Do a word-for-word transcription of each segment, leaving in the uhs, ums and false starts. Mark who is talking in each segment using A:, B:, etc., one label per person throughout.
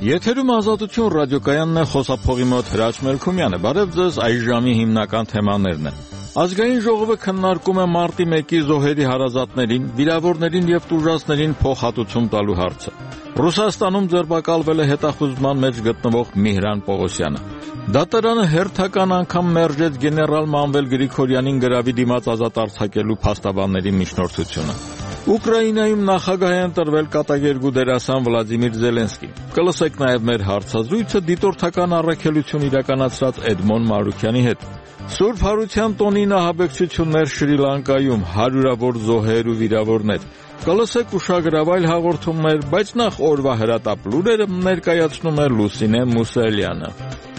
A: Եթերում Ազատություն ռադիոկայանն է, խոսափողի մոտ Հրաչ Մելքումյանը։ Բարև ձեզ, այս ժամի հիմնական թեմաներն են։ Ազգային ժողովը քննարկում է մարտի մեկի զոհերի հարազատներին, վիրավորներին և տուժածներին փոխհատուցում տալու հարցը։ Ռուսաստանում ձերբակալվել է հետախուզման մեջ գտնվող Միհրան Պողոսյանը։ Դատարանը հերթական անգամ մերժեց գեներալ Մանվել Գրիգորյանին գրավի դիմաց ազատ արձակելու փաստաբանների միջնորդությունը։ Ուկրաինայում նախագահ է ընտրվել կատակերգու դերասան Վլադիմիր Զելենսկին։ Կլսեք նաև մեր հարցազրույցը դիտորդական առաքելություն իրականացրած Էդմոն Մարուքյանի հետ։ Սուրբ Հարության տոնի նահաբեկչություններ Շրի Լանկայում, հարյուրավոր զոհեր ու վիրավորներ։ Կլսեք ուշագրավ այլ հաղորդումներ, բայց նախ օրվա հրատապ լուրերը ներկայացնում է Լուսինե Մուսելյանը։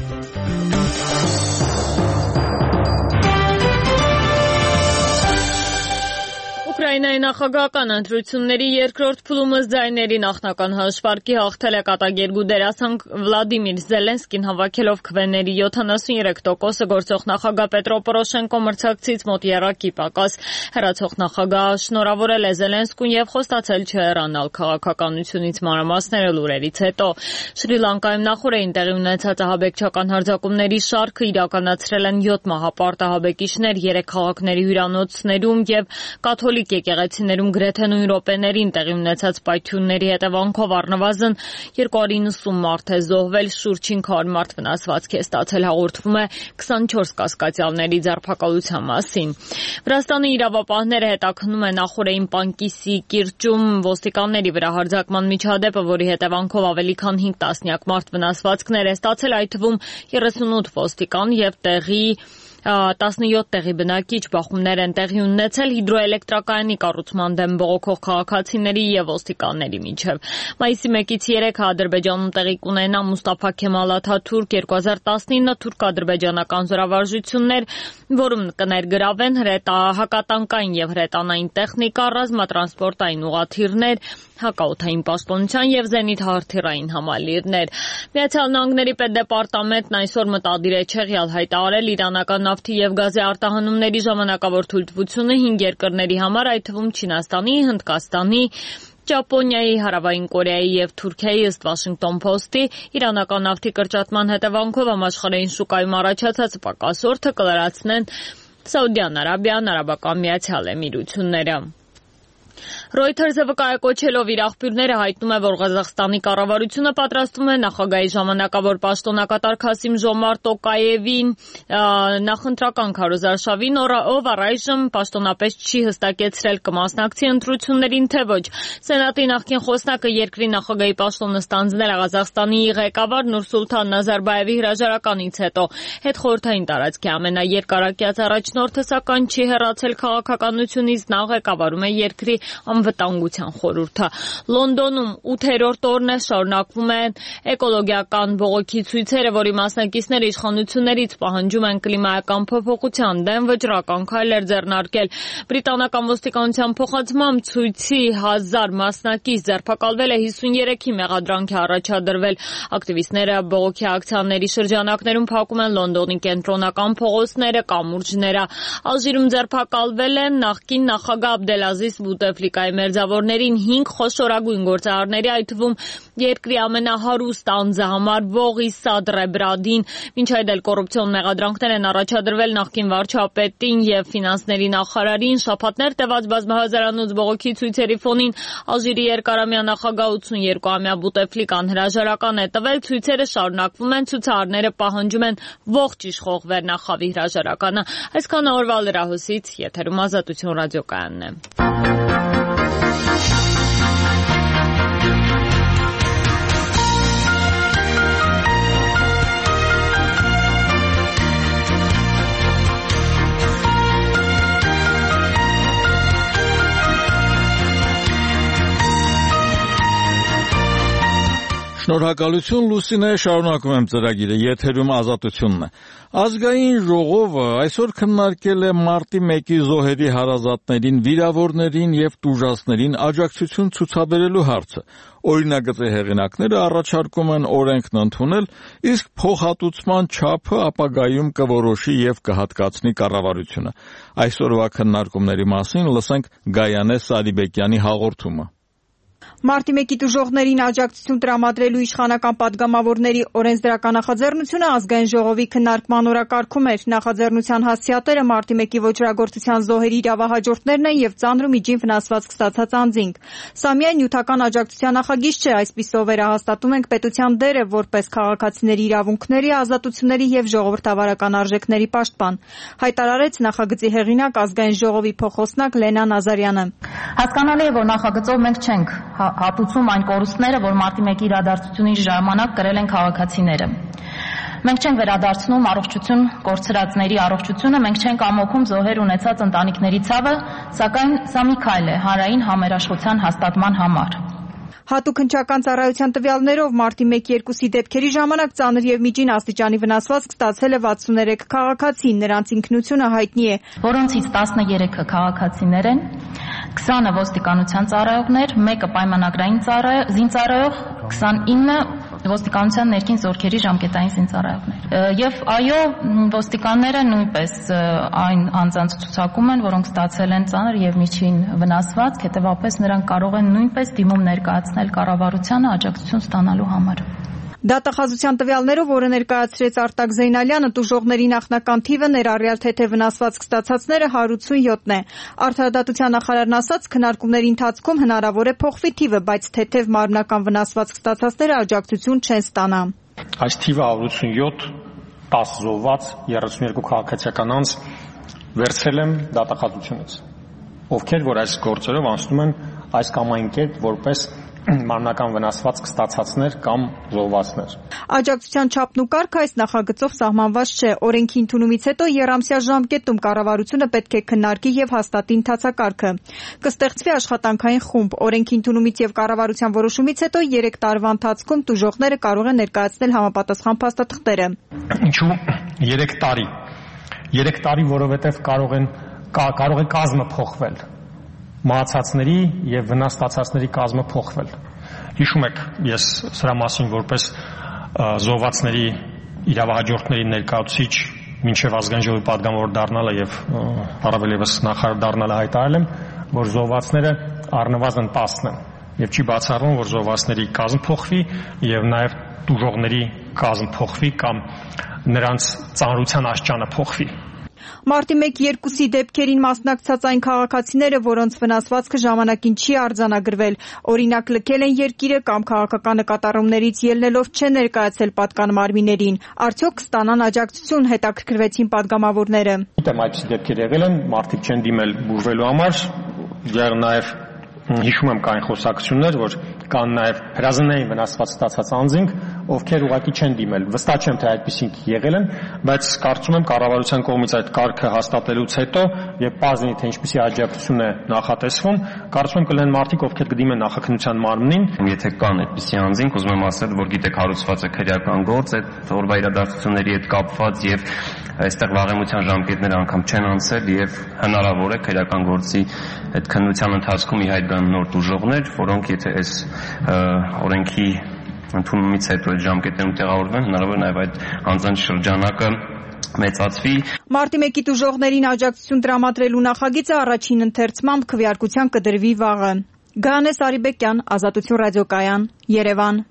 B: Ուկրաինայի նախագահական ընտրությունների երկրորդ փուլում ըստ ձայների նախնական հաշվարկի հաղթել է կատակերգու դերասան Վլադիմիր Զելենսկին, հավաքելով քվեների յոթանասուններեք տոկոսը գործող նախագահ Պետրո Պորոշենկո մրցակցից մոտ եռակի պակաս։ Հեռացող նախագահը շնորհավորել է Զելենսկուն և խոստացել չհեռանալ քաղաքականությունից։ Մանրամասները լուրերից հետո։ Շրի Լանկայում նախօրեին տեղի ունեցած ահաբեկչական հարձակումների շարքը իրականացրել են յոթ մահապարտ ահաբեկիչներ երեք քաղաքների հյուրանոցներում և կաթոլիկ եկեղեցիներում գրեթե նույն րոպեներին տեղի ունեցած պայթյունների հետևանքով առնվազն երկու հարյուր իննսուն մարդ է զոհվել, շուրջ հինգ հարյուր մարդ վնասվածք է ստացել, հաղորդվում է քսանչորս կասկածյալների ձերբակալության մասին։ Վրաստանի իրավապահները հետաքննում են նախօրեին Պանկիսի կիրճում ոստիկանների վրա հարձակման միջադեպը, որի հետևանքով ավելի քան հինգ տասնյակ մարդ վնասվածքներ է ստացել, այդ թվում երեսունութ ոստիկան և տեղի տասնյոթ տեղի բնակիչ։ Բախումներ են տեղի ունեցել հիդրոէլեկտրակայանի կառուցման դեմ բողոքող քաղաքացիների և ոստիկանների միջև։ Մայիսի մեկից երեքը Ադրբեջանում տեղի կունենա Մուստաֆա Քեմալ Աթաթուրք երկու հազար տասնինը թուրք-ադրբեջանական զորավարժություններ, որում կներգրավեն հակատանկային և հրետանային տեխնիկա, ռազմատրանսպորտային ուղղաթիռներ, հակաօդային պաշտպանության և զենիթահրթիռային համալիրներ։ Միացյալ Նահանգների պետդեպարտամենտն այսօր մտադիր է չեղյալ հայտարարել իրանական նավթի և գազի արտահանումների ժամանակավոր թույլտվությունը հինգ երկրների համար, այդ թվում Չինաստանի, Հնդկաստանի, Ճապոնիայի, Հարավային Կորեայի և Թուրքիայի, ըստ Washington Post-ի, իրանական նավթի կրճատման հետևանքով համաշխարհային շուկայում առաջացած պակասորդը կլրացնեն Սաուդյան Արաբիան, Արաբական Միացյալ Էմիրությունները։ Reuters-ը վկայակոչելով իր աղբյուրները հայտնում է, որ Ղազախստանի կառավարությունը պատրաստվում է նախագահի ժամանակավոր պաշտոնակատար Քասիմ Ժոմարտ Տոկաևին նախընտրական քարոզարշավին, ով առայժմ պաշտոնապես չի հստակեցրել կմասնակցի ընտրություններին, թե ոչ։ Սենատի նախկին խոսնակը երկրի նախագահի պաշտոնը ստանձնել է Ղազախստանի ղեկավար Նուրսուլթան Նազարբաևի հրաժարականից հետո։ Հետխորհրդային տարածքի ամենաերկարակյաց առաջնորդը, սակայն, չի հեռացել քաղաքականությունից, նա ղեկավարում է երկրի անվտանգության խորհուրդը։ Լոնդոնում ութերորդ օրն է շարունակվում են էկոլոգիական բողոքի ցույցերը, որի մասնակիցները իշխանություններից պահանջում են կլիմայական փոփոխության դեմ վճռական քայլեր ձեռնարկել։ Բրիտանական ոստիկանության փոխանցմամբ ցույցի հազար մասնակից ձերբակալվել է, հիսունյերեքի մեղադրանք է առաջադրվել։ Ակտիվիստները բողոքի ակցիաների շրջանակներում փակում են Լոնդոնի կենտրոնական փողոցները, կամուրջները։ Ալժիրում ձերբակալվել են նախկին նախագահ Աբդելազիզ Բուտեֆլիկայի մերձավորներին հինգ խոշորագույն գործարարների, այդ թվում երկրի ամենահարուստ անձը համարվող Իսադ Ռեբրադին։ Մինչ այդ էլ կոռուպցիոն մեղադրանքներ են առաջադրվել նախկին վարչապետին և ֆինանսների նախարարին։ Շաբաթներ տևած բազմահազարանոց բողոքի ցույցերի ֆոնին Ալժիրի երկարամյա նախագահ ութսուներկուամյա Բուտեֆլիկան հրաժարական է տվել։ Ցույցերը շարունակվում են, ցուցարարները պահանջում են ողջ իշխող վերնախավի հրաժարականը։ Այսքանը օրվա լրահոսից, եթերում Ազատություն ռադիոկայանն է։
A: Շնորհակալություն Լուսինե, շարունակում եմ ծրագիրը, եթերում Ազատությունն է։ Ազգային ժողովը այսօր քննարկել է մարտի մեկի զոհերի հարազատներին, վիրավորներին և տուժածներին աջակցություն ցուցաբերելու հարցը։ Օրինագծի հեղինակները առաջարկում են օրենքն ընդունել, իսկ փոխհատուցման չափը ապագայում կորոշի և կհատկացնի կառավարությունը։ Այսօրվա քննարկումների մասին լսենք Գայանե Սարիբեկյանի հաղորդումը։
C: Մարտի մեկի տուժողներին աջակցություն տրամադրելու իշխանական պատգամավորների օրենսդրական նախաձեռնությունը ազգային ժողովի քննարկման օրակարգում էր։ Նախաձեռնության հասցեատերը մարտի մեկի ոճրագործության զոհերի իրավահաջորդներն են եւ ծանր ու միջին վնասվածք ստացած անձինք։ Սա միայն նյութական աջակցության նախագիծ չէ, այսպիսով վերահաստատում ենք պետության դերը որպես քաղաքացիների իրավունքների, ազատությունների եւ ժողովրդավարական արժեքների պաշտպան, հայտարարեց նախագծի հեղինակ ազգային ժողովի փոխոսնակ Լենա Նազարյանը։
D: Հասկանալի է, որ նախագծով մենք չենք հատուցում այն կորուստները, որ մարտի մեկի իրադարձությունի ժամանակ կրել են քաղաքացիները։ Մենք չենք վերադարձնում առողջություն կորցրածների առողջությունը, մենք չենք ամոքում զոհեր ունեցած ընտանիքների ցավը, սակայն սա մի քայլ է հանրային համերաշխության հաստատման համար։
C: Հատուկ հնչական ծառայության տվյալներով մարտի մեկ երկուսի դեպքերի ժամանակ ծանր եւ միջին աստիճանի վնասվածք ստացել է վաթսուներեք քաղաքացի, նրանց ինքնությունը հայտնի է,
D: որոնցից տասներեքը քաղաքացիներ են, քսանը ոստիկանության ծառայողներ, մեկը պայմանագրային զինծառայող, քսանինը ոստիկանության ներքին զորքերի ժամկետային զինծառայողներ։ Եվ այո, ոստիկանները նույնպես այն անձանց ցուցակում են, որոնք ստացել են ծանր եւ միջին վնասվածք, հետեւաբար նրանք կարող են նույնպես դիմում ներկայացնել կառավարությանը աջակցություն ստանալու համար։
C: Դատախազության տվյալներով, որը ներկայացրեց Արտակ Զեյնալյանը, տուժողների նախնական թիվը ներառյալ թեթև վնասվածք ստացածները հարյուր ութսունյոթ է։ Արդարադատության նախարարն ասաց, քննարկումների ընթացքում հնարավոր է փոխվի թիվը, բայց թեթև մարմնական վնասվածք ստացածները աջակցություն չեն ստանա։
E: Այս թիվը հարյուր ութսունյոթ, տասը զոհված, երեսունյոթ քաղաքացիական անձ վերցրել եմ դատախազությունից, ովքեր որ այս գործերով անցնում են այս կամ այն կերպ որպես մարմնական վնասվածք ստացածներ կամ զոհվածներ։
C: Աջակցության չափն ու կարգը այս նախագծով սահմանված չէ։ Օրենքի ընդունումից հետո եռամսյա ժամկետում կառավարությունը պետք է քննարկի եւ հաստատի ընթացակարգը։ Կստեղծվի աշխատանքային խումբ։ Օրենքի ընդունումից եւ կառավարության որոշումից հետո երեք տարվա ընթացքում տուժողները կարող են ներկայացնել համապատասխան փաստաթղթերը։
E: Ինչու երեք տարի։ երեք տարի, որովհետեւ կարող են կարող է կազմը փոխվել։ Մահացածների եւ վնաս ստացածների կազմը փոխվել։ Հիշում եք, ես սրա մասին որպես զոհվածների իրավահաջորդների ներկայացուցիչ մինչև ազգային ժողովի պատգամավոր դառնալը եւ առավել եւս նախարար դառնալը հայտարարել եմ, որ զոհվածները առնվազն տասն են եւ չի բացառվում, որ զոհվածների կազմ փոխվի եւ նաեւ տուժողների կազմ փոխվի կամ նրանց ծանրության աստիճանը փոխվի։
C: Մարտի մեկ երկուսի դեպքերին մասնակցած այն քաղաքացիները, որոնց վնասվածքը ժամանակին չի արձանագրվել, օրինակ լքել են երկիրը կամ քաղաքական նկատառումներից ելնելով չեն ներկայացել պատկան մարմիններին, արդյոք կստանան աջակցություն, հետաքրքրվեցին պատգամավորները։
E: Գիտեմ, այդպիսի դեպքեր եղել են, մարդիկ չեն դիմել բուժվելու համար, եղել նաև հիշում եմ կային խոսակցություններ, որ կան նաև հրազենային վնասված ստացած անձինք, ովքեր ուղղակի չեն դիմել։ Վստահ չեմ, թե այդպիսինք եղել են, բայց կարծում եմ կառավարության կողմից այդ կարգը հաստատելուց հետո եւ բազնի թե ինչպիսի աջակցություն է նախատեսվում, կարծում եմ կլինեն մարդիկ, ովքեր կդիմեն նախաքննության մարմնին։
F: Եթե կան այդպիսի անձինք, ուզում եմ ասել, որ գիտեք հարուցված է քրեական գործ, այդ օրվա իրադարձությունների հետ կապված եւ այստեղ վաղեմության ժամկետները անգամ չեն անցել եւ հնարավոր է քրեական գործի այդ քննության ընթացքում ի հայտ գան նոր տուժողներ, որոնք եթե այս օրենքի ընդունումից հետո այդ ժամկետներում տեղավորվեն, հնարավոր է նաեւ այդ անձանց շրջանակը մեծացվի։
C: Մարտի մեկի տուժողներին աջակցություն տրամադրելու նախագիծը առաջին ընթերցմամբ քվեարկության կդրվի վաղը։ Գայանե Սարիբեկյան, Ազատություն ռադիոկայան, Երևան։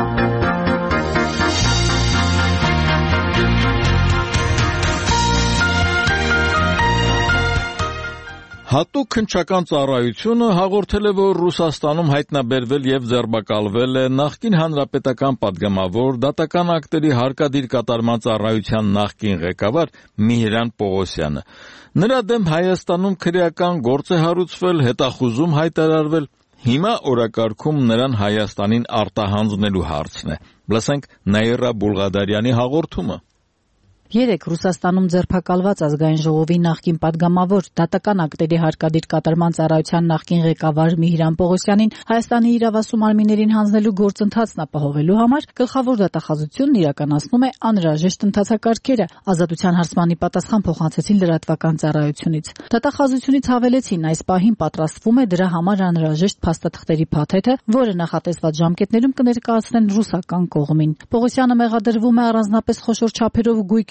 A: Հատուկ հնչական ծառայությունը հաղորդել է, որ Ռուսաստանում հայտնաբերվել եւ ձերբակալվել է նախկին հանրապետական պատգամավոր, դատական ակտերի հարկադիր կատարման ծառայության նախկին ղեկավար Միհրան Պողոսյանը։ Նրա դեմ Հայաստանում քրեական գործ է հարուցվել, հետախուզում հայտարարվել։ Հիմա օրակարգում նրան Հայաստանին արտահանձնելու հարցն է։ Լսենք Նաիրա Բուլղադարյանի հաղորդումը։
G: Երեք Ռուսաստանում ձերբակալված ազգային ժողովի նախկին падգամավոր, դատական ակտերի հարկադիր կատարման ծառայության նախկին ղեկավար Միհրան Պողոսյանին Հայաստանի իրավասու մարմիններին հանձնելու գործընթացն ապահովելու համար գլխավոր դատախազությունն իրականացնում է անհրաժեշտ ընթացակարգերը։ Ազատության հարցմանի պատասխան փոխանցեցին լրատվական ծառայությունից։ Դատախազությունից հավելեցին, այս պահին պատրաստվում է դրա համար անհրաժեշտ փաստաթղթերի փաթեթը, որը նախատեսված ժամկետներում կներկայացնեն ռուսական կողմին։ Պողոսյանը մեղադրվում է առանձնապես խոշոր չափերով գույքի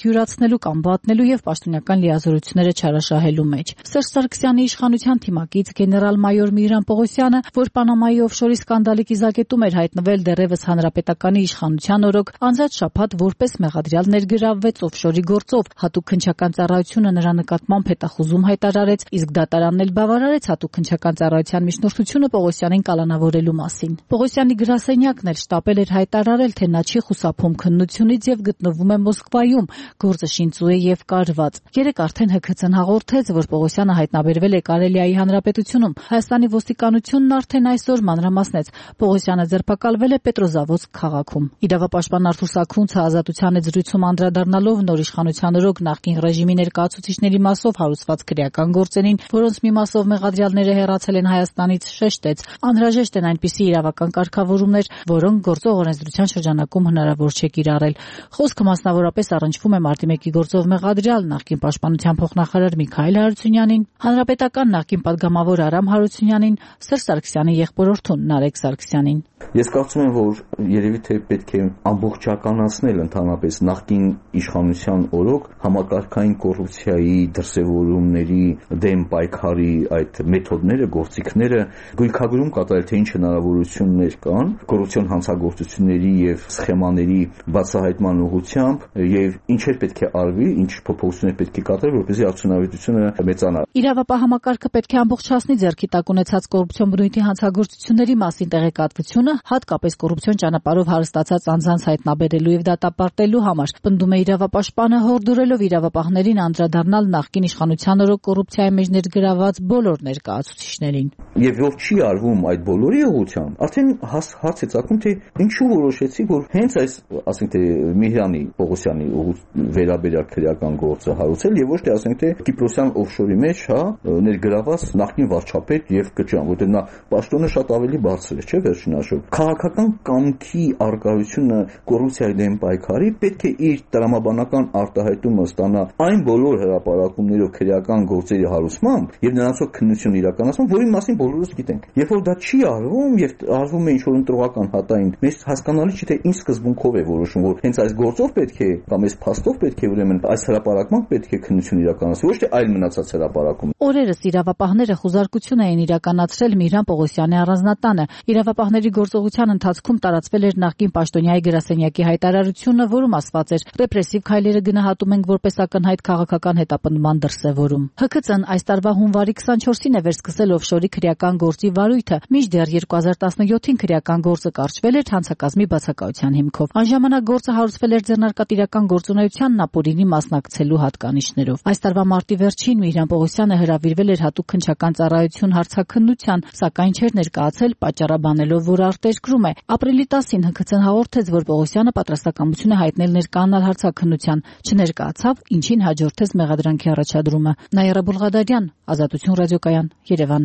G: յուրացնելու կամ վատնելու եւ պաշտոնական լիազորությունները չարաշահելու մեջ։ Սերժ Սարգսյանի իշխանության թիմակից գեներալ-մայոր Միհրան Պողոսյանը, որ Պանամայի օֆշորի սկանդալի կիզակետում էր հայտնվել դեռևս հանրապետականի իշխանության օրոք, անցած շաբաթ որպես մեղադրյալ ներգրավվեց օֆշորի գործով, հատուկ քննչական ծառայությունը նրա նկատմամբ հետախուզում հայտարարեց, իսկ դատարանն էլ բավարարեց հատուկ քննչական ծառայության միջնորդությունը Պողոսյանին կալանավորելու մասին։ Պողոսյանի գրասենյակն էլ շտապել էր հայտարարել, թե նա չի խուսափում քննությունից եւ գտնվում է Մոսկվայում, գործը շինծու է եւ կարված։ Երեկ արդեն Հ K C-ն հաղորդեց, որ Պողոսյանը հայտնաբերվել է Կարելիայի հանրապետությունում։ Հայաստանի ոստիկանությունն արդեն այսօր մանրամասնեց, Պողոսյանը ձերբակալվել է Պետրոզավոդսկ քաղաքում։ Իրավապաշտպան Արթուր Սաքունցը Ազատության հետ զրույցում անդրադառնալով նոր իշխանության օրոք նախկին ռեժիմի ներկայացուցիչների մասով հարուցված քրեական գործերին, որոնց մի մասով մեղադրյալները հեռացել են Հայաստանից, շեշտեց. անհրաժեշտ են այնպիսի իրավական կարգավորումներ, որոնք գործող օրենսդրության շրջանակում հնարավոր չէ կիրառել։ Խոսքը մասնավորապես առնչվում է մարտի մեկի գործով մեղադրյալ նախկին պաշտպանության փոխնախարար Միքայել Հարությունյանին, հանրապետական նախկին падգամավոր Արամ Հարությունյանին, Սերժ Սարգսյանի եղբորորդուն Նարեկ Սարգսյանին։
H: Ես կարծում եմ, որ երևի թե պետք է ամբողջականացնել ընդհանրապես նախկին իշխանության օրոք համակարգային կոռուպցիայի դրսևորումների դեմ պայքարի այդ մեթոդները, գործիքները գույքագրում կատարել, թե ինչ հնարավորություններ կան կոռուպցիոն հանցագործությունների եւ սխեմաների բացահայտման ուղղությամբ եւ ինչեր պետք է արվի, ինչ փոփոխություններ պետք է կատարել, որպեսզի արդյունավետությունը մեծանա։
G: Իրավապահ համակարգը պետք է ամբողջացնի ձեռքի տակ ունեցած կոռուպցիոն բնույթի հանցագործությունների մասին տեղեկատվությունը, հատկապես կոռուպցիոն ճանապարհով հարստացած անձանց հայտնաբերելու եւ դատապարտելու համար, պնդում է իրավապաշտպանը, հորդորելով իրավապահներին անդրադառնալ նախկին իշխանության օրոք կոռուպցիայի մեջ ներգրավված բոլոր ներկայացուցիչներին։
H: Եվ որ չի արվում այդ բոլորի ուղղությամբ, արդեն հարց է ծագում, թե ինչու որոշեցի, որ հենց այս, ասենք թե Միհրանի Պողոսյանի վերաբերյալ քրեական գործը հարուցել եւ ոչ թե ասենք թե Կիպրոսյան օֆշորի մեջ, հա, ներգրաված նախկին վարչապետ եւ Կճյան, որտեղ նա պաշտոնը շատ ավելի բարձր է, չէ՞, վերջին հաշվով։ Քաղաքական կամքի արկայությունը կոռուպցիայի դեմ պայքարի պետք է իր տրամաբանական արտահայտումը ստանա այն բոլոր հրապարակումներով քրեական գործերի հարուցմամբ եւ նրանցով քննություն իրականացում, որի մասին բոլորս գիտենք։ Երբ որ դա չի արվում եւ արվում է ինչ-որ ընտրողական հատային, մեզ հասկանալի չի թե ինչ սկզբունքով է որոշում, որ հենց այս գործով պետք է կամ այս փաստով պետք է ուրեմն այս հրապարակմամբ պետք է քննություն իրականացվի, ոչ թե այլ մնացած հրապարակում։
G: Օրերս իրավապահները խուզարկություն էին իրականացրել Միհրան Պողոսյանի առանձնատանը։ Իրավապահների գործողության ընթացքում տարածվել էր նախկին պաշտոնյայի գրասենյակի հայտարարությունը, որում ասված էր. ռեպրեսիվ քայլերը գնահատում ենք որպես ակնհայտ քաղաքական հետապնդման դրսևորում։ Հ K C-ն այս տարվա հունվարի քսանչորսին է վերսկսել օֆշորի քրեական գործի վարույթը, մինչդեռ երկու հազար տասնյոթին քրեական գործը կարճվել էր հանցակազմի բացակայության հիմքով։ Անժամանակ գործը հարուցվել էր ձեռնարկատիրական գործունեությանն ապօրինի մասնակցելու հատկանիշներով։ Այս տարվա մարտի վերջին Միհրան Պողոսյանը հրավիրվել էր հատուկ քննչական ծառայություն հարցաքննության, սակայն չէր ներկայացել, պատճառաբանելով, որ արտերկրում է։ Ապրիլի տասին Հ K C-ն հաղորդեց, որ Պողոսյանը պատրաստակամություն է հայտնել ներկայանալ հարցաքննության, չներկայացավ, ինչին հաջորդեց մեղադրանքի առաջադրումը։ Նաիրա Բուլղադարյան, Ազատություն ռադիոկայան, Երևան։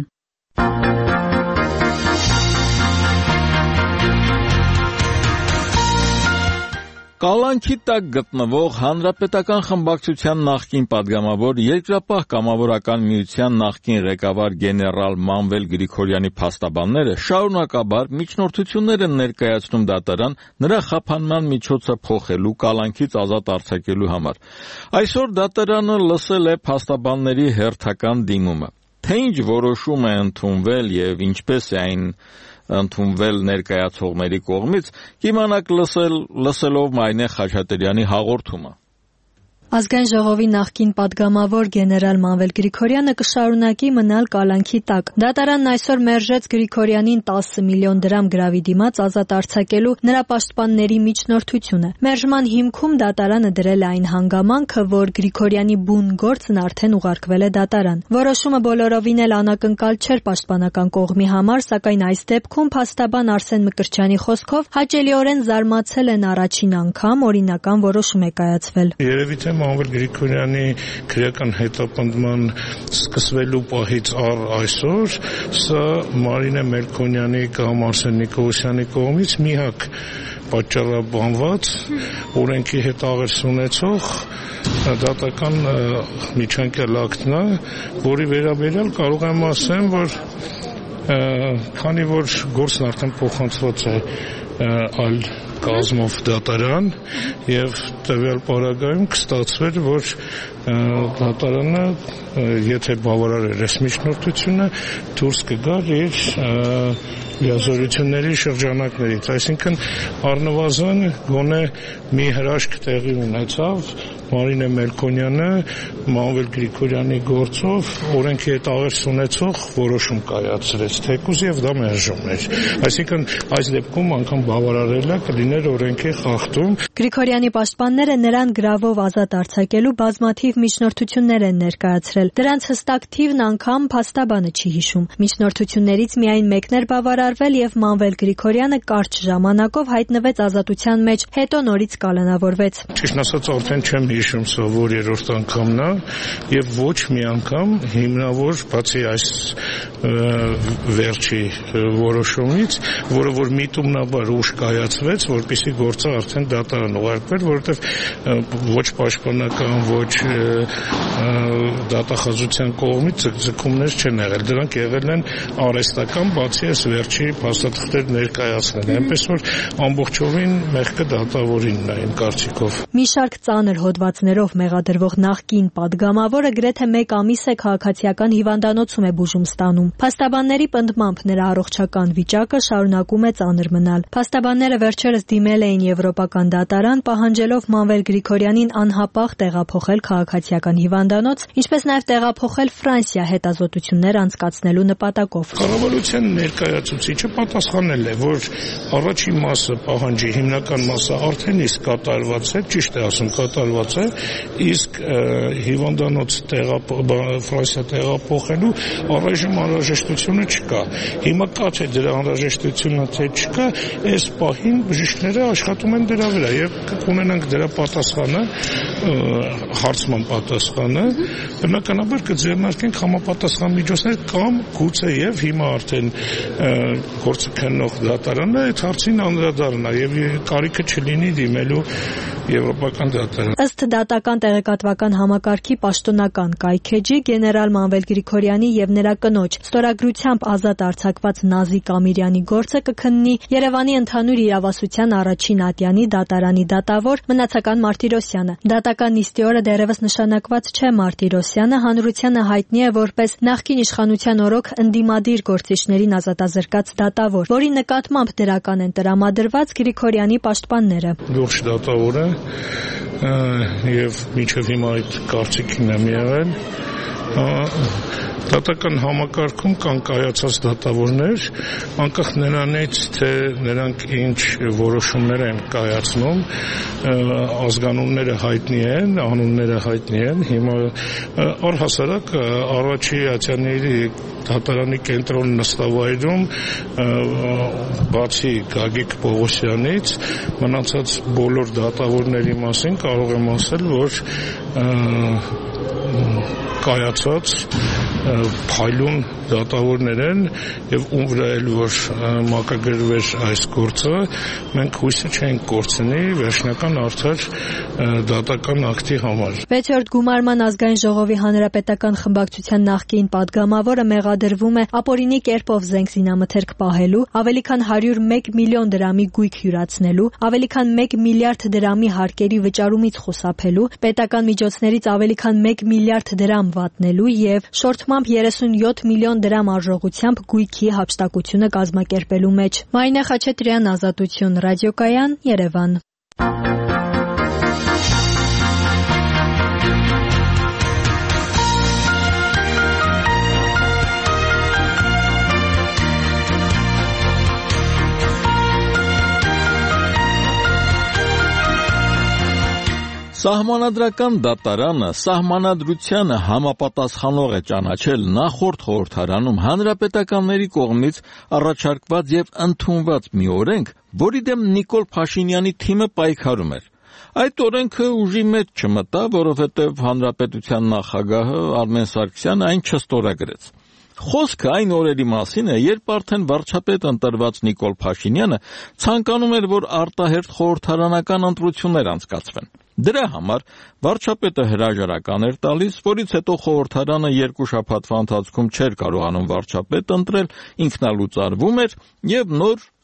A: Կալանքի տակ գտնվող Հանրապետական խմբակցության նախկին падգամավոր, Երկրապահ կամավորական միության նախկին ղեկավար գեներալ Մանվել Գրիգորյանի փաստաբանները շարունակաբար միջնորդություններ են ներկայացնում դատարան նրա խափանման միջոցը փոխելու, կալանքից ազատ արձակելու համար։ Այսօր դատարանը լսել է փաստաբանների հերթական դիմումը։ Թե ինչ որոշում է ընդունվել եւ ինչպես է այն ընդունվել ներկայացողների կողմից, կիմանաք լսել լսելով Մայնե Խաչատրյանի հաղորդումը։
I: Ազգային ժողովի նախկին падգամավոր գեներալ Մանվել Գրիգորյանը կշարունակի մնալ կալանքի տակ։ Դատարանն այսօր մերժեց Գրիգորյանին տասը միլիոն դրամ գրավի դիմաց ազատ արձակելու նրա պաշտպանների միջնորդությունը։ Մերժման հիմքում դատարանը դրել է այն հանգամանքը, որ Գրիգորյանի բուն գործն արդեն ուղարկվել է դատարան։ Որոշումը բոլորովին էլ անակնկալ չէր պաշտպանական կողմի համար, սակայն այս դեպքում փաստաբան Արսեն Մկրտչյանի խոսքով հաճելիորեն զարմացել են առաջին անգամ օրինական որոշում է կայացվել։
J: Երևի թե Մանվել Գրիգորյանի քրեական հետապնդման սկսվելու պահից առ այսօր սա Մարինե Մելքոնյանի կամ Արսեն Նիկոլոսյանի կողմից մի հատ պատճառաբանված օրենքի հետ աղերս ունեցող դատական միջանկյալ ակտն է, որի վերաբերյալ կարող եմ ասեմ, որ քանի որ գործն արդեն փոխանցված է այլ կազմով դատարան եւ տվյալ պարագայում կստացվեր, որ դատարանը եթե բավարարեր այս միջնորդությունը դուրս կգար իր լիազորությունների շրջանակներից, այսինքն առնվազն գոնե մի հրաշք տեղի ունեցավ Մարինե Մելքոնյանը Մանվել Գրիգորյանի գործով օրենքի հետ աղերս ունեցող որոշում կայացրեց, թեկուզ եւ դա մերժում էր, այսինքն այս դեպքում անգամ բավարարելը կլիներ օրենքի խախտում։
I: Գրիգորյանի պաշտպանները նրան գրավով ազատ արձակելու բազմաթիվ միջնորդություններ են ներկայացրել, դրանց հստակ թիվն անգամ փաստաբանը չի հիշում։ Միջնորդություններից միայն մեկն էր բավարարվել եւ Մանվել Գրիգորյանը կարճ ժամանակով հայտնվեց ազատության մեջ, հետո նորից կալանավորվեց։
J: Ճիշտ ասած արդեն չեմ հիշում սա որ երրորդ անգամն է եւ ոչ մի անգամ հիմնավոր բացի այս վերջի որոշումից, որը որ միտումնաբար ուշ կայացվեց, որպեսզի գործը արդեն դատարան ուղարկվեր, որովհետեւ ոչ պաշտպանական, ոչ դատախազության կողմից ձգումներ չեն եղել, դրանք եղել են արհեստական, բացի այս վերջի փաստաթղթեր ներկայացնել, այնպես որ ամբողջովին մեղքը դատավորինն է իմ կարծիքով։
I: Մի շարք ծանր հոդվածներով մեղադրվող նախկին падգամավորը գրեթե մեկ ամիս է քաղաքացիական հիվանդանոցում է բուժում ստանում։ Փաստաբանների պնդմամբ նրա առողջական վիճակը շարունակում է ծանր մնալ։ Փաստաբանները վերջերս դիմել էին եվրոպական դատարան, պահանջելով Մանվել Գրիգորյանին անհապաղ տեղափոխել քաղաքացիական հիվանդանոց, ինչպես նաև տեղափոխել Ֆրանսիա հետազոտություններ անցկացնելու նպատակով։
J: Կառավարության ներկայացուցիչը պատասխանել է, որ առաջին մասը պահանջի հիմնական մասը արդեն իսկ կատարված է, ճիշտ է ասում, կատարված է, իսկ հիվանդանոց Ֆրանսիա տեղափոխելու առայժմ անհրաժեշտությունը չկա։ Հիմա կա թե դրա անհրաժեշտությունը թե չկա, այս պահին բժիշկները աշխատում են դրա վրա եւ կունենանք դրա պատասխանը, հարցման պատասխանը, բնականաբար կձեռնարկենք համապատասխան միջոցներ կամ գուցե եւ հիմա արդեն գործը քննող դատարանը այդ հարցին անդրադառնա եւ կարիքը չլինի դիմելու եվրոպական դատարան։
I: Ըստ դատական տեղեկատվական համակարգի պաշտոնական կայքեջի գեներալ Մանվել Գրիգորյանի եւ նրա կնոջ ստորագրությամբ ազատ արձակված Նազիկ Ամիրյանի գործը կքննի Երևանի ընդհանուր իրավասության առաջին ատյանի դատարանի դատավոր Մնացական Մարտիրոսյանը։ Դատական նիստի օրը դեռևս նշանակված չէ Մարտիրոսյանը հանրությանը հայտնի է որպես նախկին իշխանության օրոք ընդդիմադիր գործիչներին ազատազրկած դատավոր, որի նկատմամբ դրական են տրամադրված Գրիգորյանի պաշտպանները։
J: Լուրջ դատավոր է եւ մինչեւ հիմա այդ կարծիքին եմ եղել։ Դատական համակարգում կան կայացած դատավորներ, անկախ նրանից, թե նրանք ինչ որոշումներ են կայացնում, ազգանունները հայտնի են, անունները հայտնի են, հիմա առհասարակ առաջի ատյանների դատարանի կենտրոն նստավայրում բացի Գագիկ Պողոսյանից մնացած բոլոր դատավորների մասին կարող եմ ասել, որ կայացած փայլուն դատավորներ են եւ ում վրա էլ որ մակագրվեր այս գործը մենք հույսը չենք կորցնի վերջնական արդար դատական ակտի համար։
I: վեցերորդ գումարման ազգային ժողովի հանրապետական խմբակցության նախկին падգամավորը մեղադրվում է ապօրինի կերպով զենք զինամթերք պահելու, ավելի քան հարյուր մեկ միլիոն դրամի գույք հյուրացնելու, ավելի քան մեկ միլիարդ դրամի հարկերի վճարումից խուսափելու, պետական միջոցներից ավելի քան մեկ միլիարդ դրամ վատնելու եւ շորթմամբ երեսունյոթ միլիոն դրամ արժողությամբ գույքի հափշտակությունը կազմակերպելու մեջ։ Մարինե Խաչատրյան, Ազատություն, Ռադիոկայան, Երևան։
A: Սահմանադրական դատարանը սահմանադրությանը համապատասխանող է ճանաչել նախորդ խորհրդարանում հանրապետականների կողմից առաջարկված եւ ընդունված մի օրենք, որի դեմ Նիկոլ Փաշինյանի թիմը պայքարում էր։ Այդ օրենքը ուժի մեջ չմտավ, որովհետեւ հանրապետության նախագահը Արմեն Սարգսյանը այն չստորագրեց։ Խոսքը այն օրերի մասին է, երբ արդեն վարչապետ ընտրված Նիկոլ Փաշինյանը ցանկանում էր, որ արտահերթ խորհրդարանական ընտրություններ անցկացվեն։ Դրա համար վարչապետը հրաժարական էր տալիս, որից հետո խորհրդարանը երկու շաբաթվա ընթացքում չէր կարողանում վարչապետ ընտրել, ինքնալուծարվում էր եւ նոր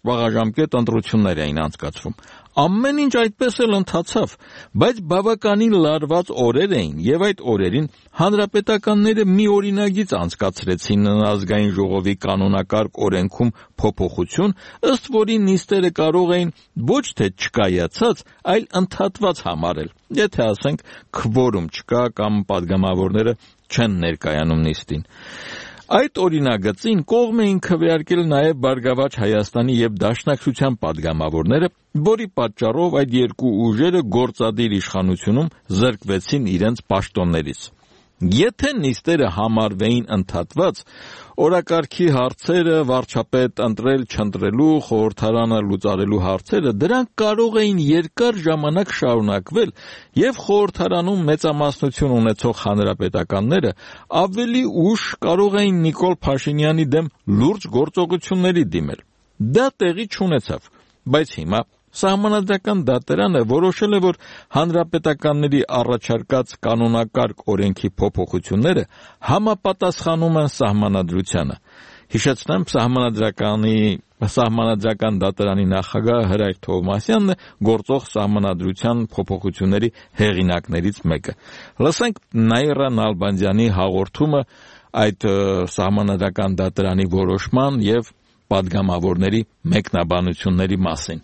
A: վաղաժամկետ ընտրություններ էին անցկացվում։ Ամեն ինչ այդպես էլ ընթացավ, բայց բավականին լարված օրեր էին, եւ այդ օրերին հանրապետականները մի օրինագիծ անցկացրեցին ազգային ժողովի կանոնակարգ օրենքում փոփոխություն, ըստ որի նիստերը կարող էին ոչ թե չկայացած, այլ ընդհատված համարել, եթե ասենք քվորում չկա կամ падգամավորները չեն ներկայանում նիստին։ Այդ օրինագծին կողմ էին քվեարկել նաև Բարգավաճ Հայաստանի եւ Դաշնակցության падգամավորները, որի պատճառով այդ երկու ուժերը գործադիր իշխանությունում զրկվեցին իրենց պաշտոններից։ Եթե նիստերը համարվեին ընդհատված, օրակարգի հարցերը, վարչապետ ընտրել չընտրելու, խորհրդարանը լուծարելու հարցերը, դրանք կարող էին երկար ժամանակ շարունակվել եւ խորհրդարանում մեծամասնություն ունեցող հանրապետականները ավելի ուշ կարող էին Նիկոլ Փաշինյանի դեմ լուրջ գործողությունների դիմել։ Դա տեղի չունեցավ, բայց հիմա Սահմանադրական դատարանը որոշել է, որ հանրապետականների առաջարկած կանոնակարգ օրենքի փոփոխությունները համապատասխանում են սահմանադրությանը։ Հիշեցնեմ, սահմանադրականի Սահմանադրական դատարանի նախագահ Հրայր Թովմասյանն է գործող սահմանադրության փոփոխությունների հեղինակներից մեկը։ Լսենք Նաիրա Նալբանդյանի հաղորդումը այդ սահմանադրական դատարանի որոշման եւ падգամավորների մեկնաբանությունների մասին։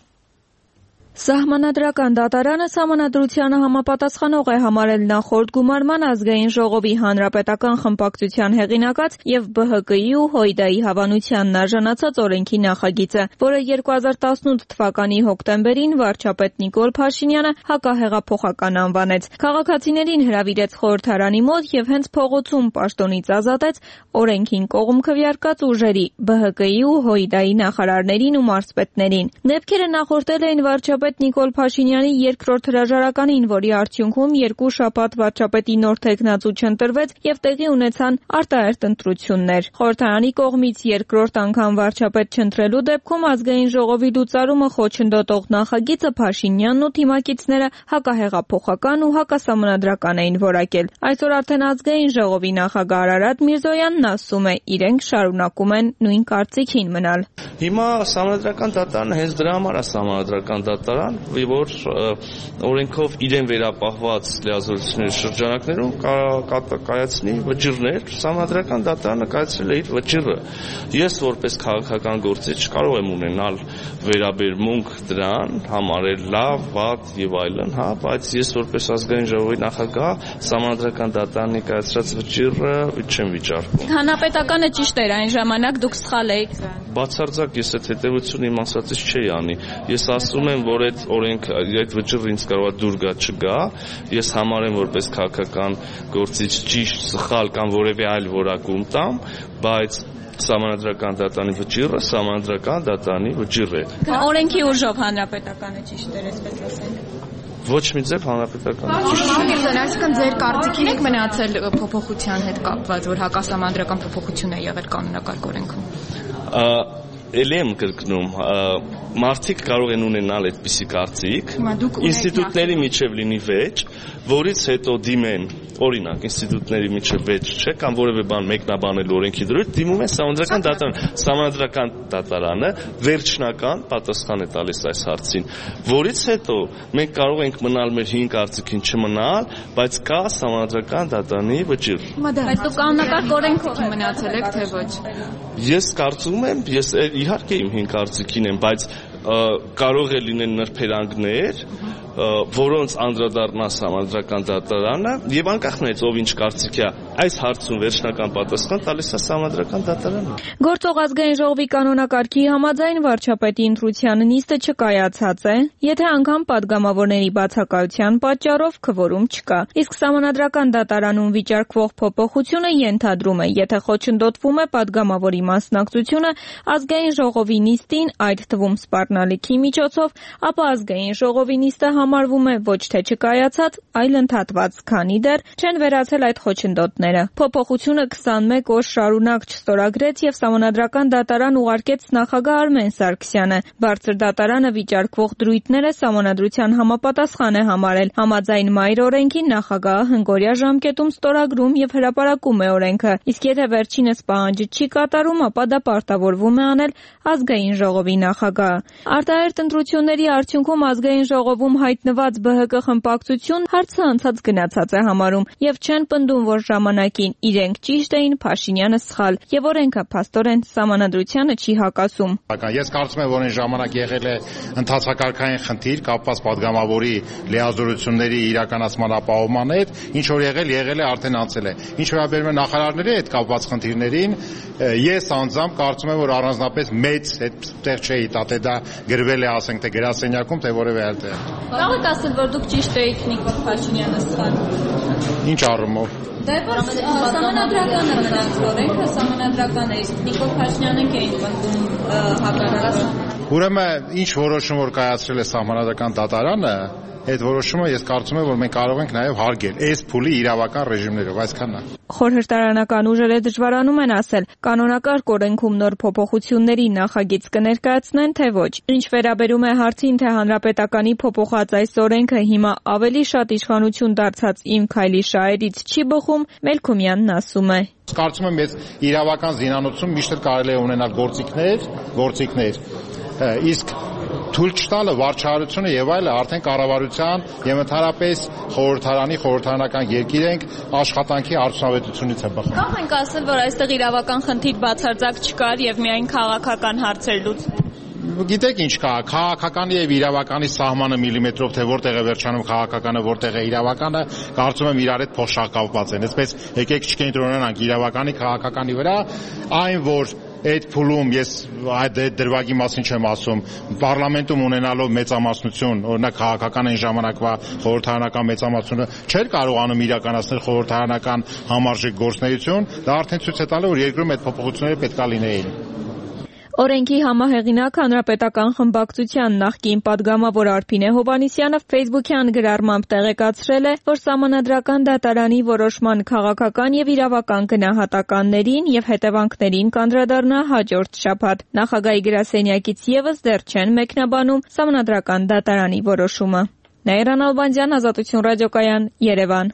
C: Սահմանադրական դատարանը սահմանադրությանը համապատասխանող է համարել նախորդ գումարման ազգային ժողովի հանրապետական խմբակցության հեղինակած եւ B H K-ի ու Հույդայի հավանությանն արժանացած օրենքի նախագիծը, որը երկու հազար տասնութ թվականի հոկտեմբերին վարչապետ Նիկոլ Փաշինյանը հակահեղափոխական անվանեց։ Քաղաքացիներին հրավիրեց խորհրդարանի մոտ եւ հենց փողոցում պաշտոնից ազատեց օրենքին կողմ քվեարկած ուժերի B H K-ի ու Հույդայի նախարարներին ու մարզպետներին։ Դեպքերը նախորդել էին վարչապետ Նիկոլ Փաշինյանի երկրորդ հրաժարականին, որի արդյունքում երկու շաբաթ վարչապետի նոր թեկնածու չընտրվեց եւ տեղի ունեցան արտահերթ ընտրություններ։ Խորհրդարանի կողմից երկրորդ անգամ վարչապետ չընտրելու դեպքում ազգային ժողովի լուծարումը խոչընդոտող նախագիծը Փաշինյանն ու թիմակիցները հակահեղափոխական ու հակասահմանադրական էին որակել։ Այսօր արդեն ազգային ժողովի նախագահ Արարատ Միրզոյանն ասում է, իրենք շարունակում են նույն կարծիքին մնալ։
K: Հիմա սահմանադրական դատարանը հենց դրա համար է սահմանադրական դատարան, որ օրենքով իրեն վերապահված լիազորությունների շրջանակներում կայացնի վճիռներ, սահմանադրական դատարանը կայացրել է իր վճիռը։ Ես որպես քաղաքական գործիչ կարող եմ ունենալ վերաբերմունք դրան, համարել լավ, վատ եւ այլն, հա, բայց ես որպես ազգային ժողովի նախագահ սահմանադրական դատարանի կայացրած վճիռը չեմ վիճարկում։
B: Հանրապետականը ճիշտ էր այն ժամանակ, դուք սխալ եք։
K: Բացարձակ ես այդ հետևությունը իմ ասածից չի անի։ Ես ասում եմ, որ այդ օրենք այդ վճիռը ինձ կարող է դուր գա չգա, ես համարեմ որպես քաղաքական գործիչ ճիշտ, սխալ կամ որևէ այլ որակում տամ, բայց սահմանադրական դատարանի վճիռը սահմանադրական դատարանի վճիռ է։
B: Օրենքի ուժով հանրապետականը ճիշտ էր, այսպես ասենք։
K: Ոչ մի ձև հանրապետական ճիշտ
L: չէ։ Այսինքն ձեր կարծիքին եք մնացել փոփոխության հետ կապված, որ հակասահմանադրական փոփոխություն է եղել կանոնակարգ օրենքում։
K: Էլ եմ կրկնում, մարդիկ կարող են ունենալ այդպիսի կարծիք, ինստիտուտների միջև լինի վեճ, որից հետո դիմեն, օրինակ, ինստիտուտների միջև վեճ չէ, կամ որևէ բան մեկնաբանել օրենքի դրույթ, դիմում են սահմանադրական դատարան, սահմանադրական դատարանը վերջնական պատասխան է տալիս այս հարցին, որից հետո մենք կարող ենք մնալ մեր հին կարծիքին չմնալ, բայց կա սահմանադրական դատարանի վճիռ։
B: Բայց դուք կանոնակարգ օրենքով
L: մնացել եք, թե ոչ։
K: Ես կարծում եմ, ես իհարկե իմ հին կարծիքին եմ, բայց կարող է լինեն նրբերանգներ, որոնց անդրադառնա սահմանադրական դատարանը եւ անկախ նրանից ով ինչ կարծիք է, այս հարցում վերջնական պատասխան տալիս է սահմանադրական դատարանը։
C: Գործող ազգային ժողովի կանոնակարգի համաձայն վարչապետի ընտրության նիստը չկայացած է, եթե անգամ падգամավորների բացակայության պատճառով քվորում չկա։ Իսկ սահմանադրական դատարանում վիճարկվող փոփոխությունը ենթադրում է, եթե խոչընդոտվում է падգամավորի մասնակցությունը ազգային ժողովի նիստին, այդ թվում սպառնալիքի միջոցով, ապա ազգային ժողովի նիստը համարվում է ոչ թե չկայացած, այլ ընդհատված, քանի դեռ չեն վերացել այդ խոչընդոտները։ Փոփոխությունը քսանմեկ օր շարունակ չստորագրեց եւ Սահմանադրական դատարան ուղարկեց նախագահ Արմեն Սարգսյանը։ Բարձր դատարանը վիճարկվող դրույթները Սահմանադրության համապատասխան է համարել։ Համաձայն մայր օրենքի նախագահը հնգօրյա ժամկետում ստորագրում եւ հրապարակում է օրենքը, իսկ եթե վերջինս պահանջը չի կատարում, ապա դա պարտավորվում է անել ազգային ժողովի նախագահը։ Արտահերթ ընտրությունների արդյունքում ազգային ժողովում հայտնված Բ Հ Կ խմբակցություն հարցը անցած գնացած է համարում եւ չեն պնդում, որ ժամանակին իրենք ճիշտ էին, Փաշինյանը սխալ եւ օրենքը փաստորեն Սահմանադրությանը չի հակասում։
M: Ես կարծում եմ, որ այն ժամանակ եղել է ընթացակարգային խնդիր կապված падգամավորի լիազորությունների իրականացման ապահովման հետ, ինչ որ եղել, եղել է, արդեն անցել է։ Ինչ վերաբերում է նախարարների հետ կապված խնդիրներին, ես անձամբ կարծում եմ, որ առանձնապես մեծ այդտեղ չէի, թե դա գրվել է, ասենք, թե գրասենյակում, թե որևէ այլ տեղ։
B: Կարող եք ասել, որ դուք ճիշտ եք, Նիկոլ Փաշինյանը սխալ։
M: Ինչ առումով։
B: Դե որ Սահմանադրական է մնաց օրենքը, Սահմանադրական է, իսկ Նիկոլ Փաշինյանն է պնդում հակառակը։
M: Ուրեմն ինչ որոշում որ կայացրել է Սահմանադրական դատարանը, այդ որոշումը ես կարծում եմ, որ մենք կարող ենք նաև հարգել այս փուլի իրավական ռեժիմներով, այսքանն է։
C: Խորհրդարանական ուժերը դժվարանում են ասել, կանոնակարգ օրենքում նոր փոփոխությունների նախագիծ կներկայացնեն, թե ոչ։ Ինչ վերաբերում է հարցին, թե հանրապետականի փոփոխած այս օրենքը հիմա ավելի շատ իշխանություն դարձած Իմ Քայլի շահերից չի բխում, Մելքումյանն ասում է։
M: Կարծում եմ, այս իրավական զինանոցում միշտ կարելի է ունենալ գործիքներ, գործիքներ, իսկ թույլ չտալը վարչարությունը եւ այլը արդեն կառավարության եւ ընդհանրապես խորհրդարանի խորհրդարանական երկիր ենք աշխատանքի արդյունավետությունից է բխում։
B: Կարող ենք ասել, որ այստեղ իրավական խնդիր բացարձակ չկար եւ միայն քաղաքական հարցեր լուծվեցին։
M: Գիտեք ինչ կա, քաղաքականի եւ իրավականի սահմանը միլիմետրով թե որտեղ է վերջանում քաղաքականը, որտեղ է իրավականը, կարծում եմ իրար հետ փոխշակապված են։ Այսպես եկեք չկենտրոնանանք իրավականի քաղաքականի վրա, այն որ այդ փուլում ես այդ դրվագի մասին չեմ ասում, պարլամենտում ունենալով մեծամասնություն, օրինակ քաղաքական այն ժամանակվա խորհրդարանական մեծամասնությունը չէր կարողանում իրականացնել խորհրդարանական համարժեք գործունեություն, դա արդեն ցույց է տալու, որ երկրում այդ փոփոխությունները պետք է լինեին։
C: Օրենքի համահեղինակ Հանրապետական խմբակցության նախկին падգամավոր Արփինե Հովհաննիսյանը Facebook-յան գրառմամբ տեղեկացրել է, որ Սահմանադրական դատարանի որոշման քաղաքական եւ իրավական գնահատականներին եւ հետևանքներին կանդրադառնա հաջորդ շաբաթ։ Նախագահի գրասենյակից եւս դեռ չեն մեկնաբանում Սահմանադրական դատարանի որոշումը։ Նաիրա Նալբանդյան, Ազատություն ռադիոկայան, Երևան։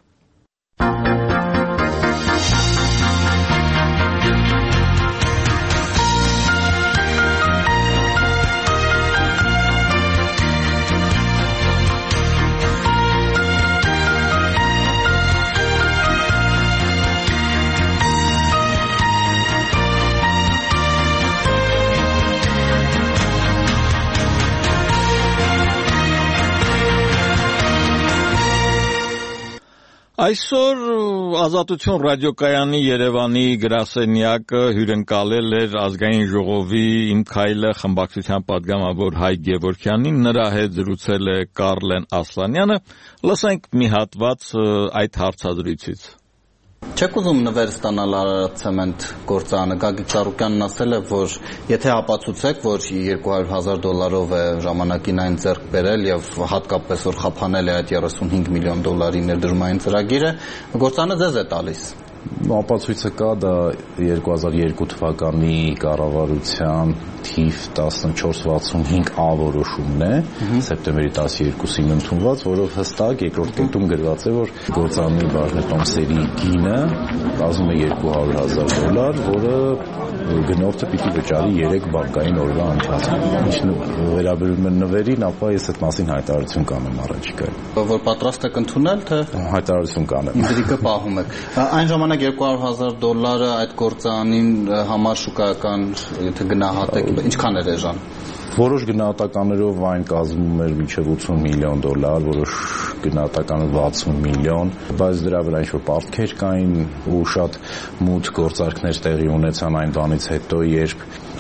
A: Այսօր Ազատություն ռադիոկայանի Երևանի գրասենյակը հյուրընկալել էր ազգային ժողովի Իմ Քայլը խմբակցության падգամավոր Հայկ Գևորգյանին, նրա հետ զրուցել է Կարլեն Ասլանյանը։ Լսենք մի հատված այդ հարցազրույցից։
N: Չեք ուզում նվեր ստանալ Արարատ ցեմենտ գործարանը։ Գագիկ Ծառուկյանն ասել է, որ եթե ապացուցեք, որ երկու հարյուր հազար դոլարով է ժամանակին այն ձեռք բերել եւ հատկապես որ խափանել է այդ երեսունհինգ միլիոն դոլարի ներդրումային ծրագիրը, գործարանը ձեզ է տալիս։
O: Ապացույցը կա, դա երկու հազար երկու թվականի կառավարության թիվ տասնչորս վաթսունհինգ A որոշումն է, սեպտեմբերի տասներկուսին ընդունված, որով հստակ երկրորդ կետում գրված է, որ գործարանի բաժնետոմսերի գինը կազմում է երկու հարյուր հազար դոլար, որը գնորդը պիտի վճարի երեք բանկային օրվա ընթացքում։ Ինչ վերաբերում է նվերին, ապա ես այդ մասին հայտարարություն կանեմ առաջիկայում։
N: Որ պատրաստ եք ընդունել, թե
O: հայտարարություն կանեմ։
N: Ինդրիկը պահում եք։ Այն ժամանակ երկու հարյուր հազար դոլարը այդ գործարանին համար շուկայական, եթե գնահատեք, ինչքան էր էժան։
O: Որոշ գնահատականներով այն կազմում էր մինչև ութսուն միլիոն դոլար, որոշ գնահատականով վաթսուն միլիոն, բայց դրա վրա ինչ-որ պարտքեր կային ու շատ մութ գործարքներ տեղի ունեցան այն բանից հետո, երբ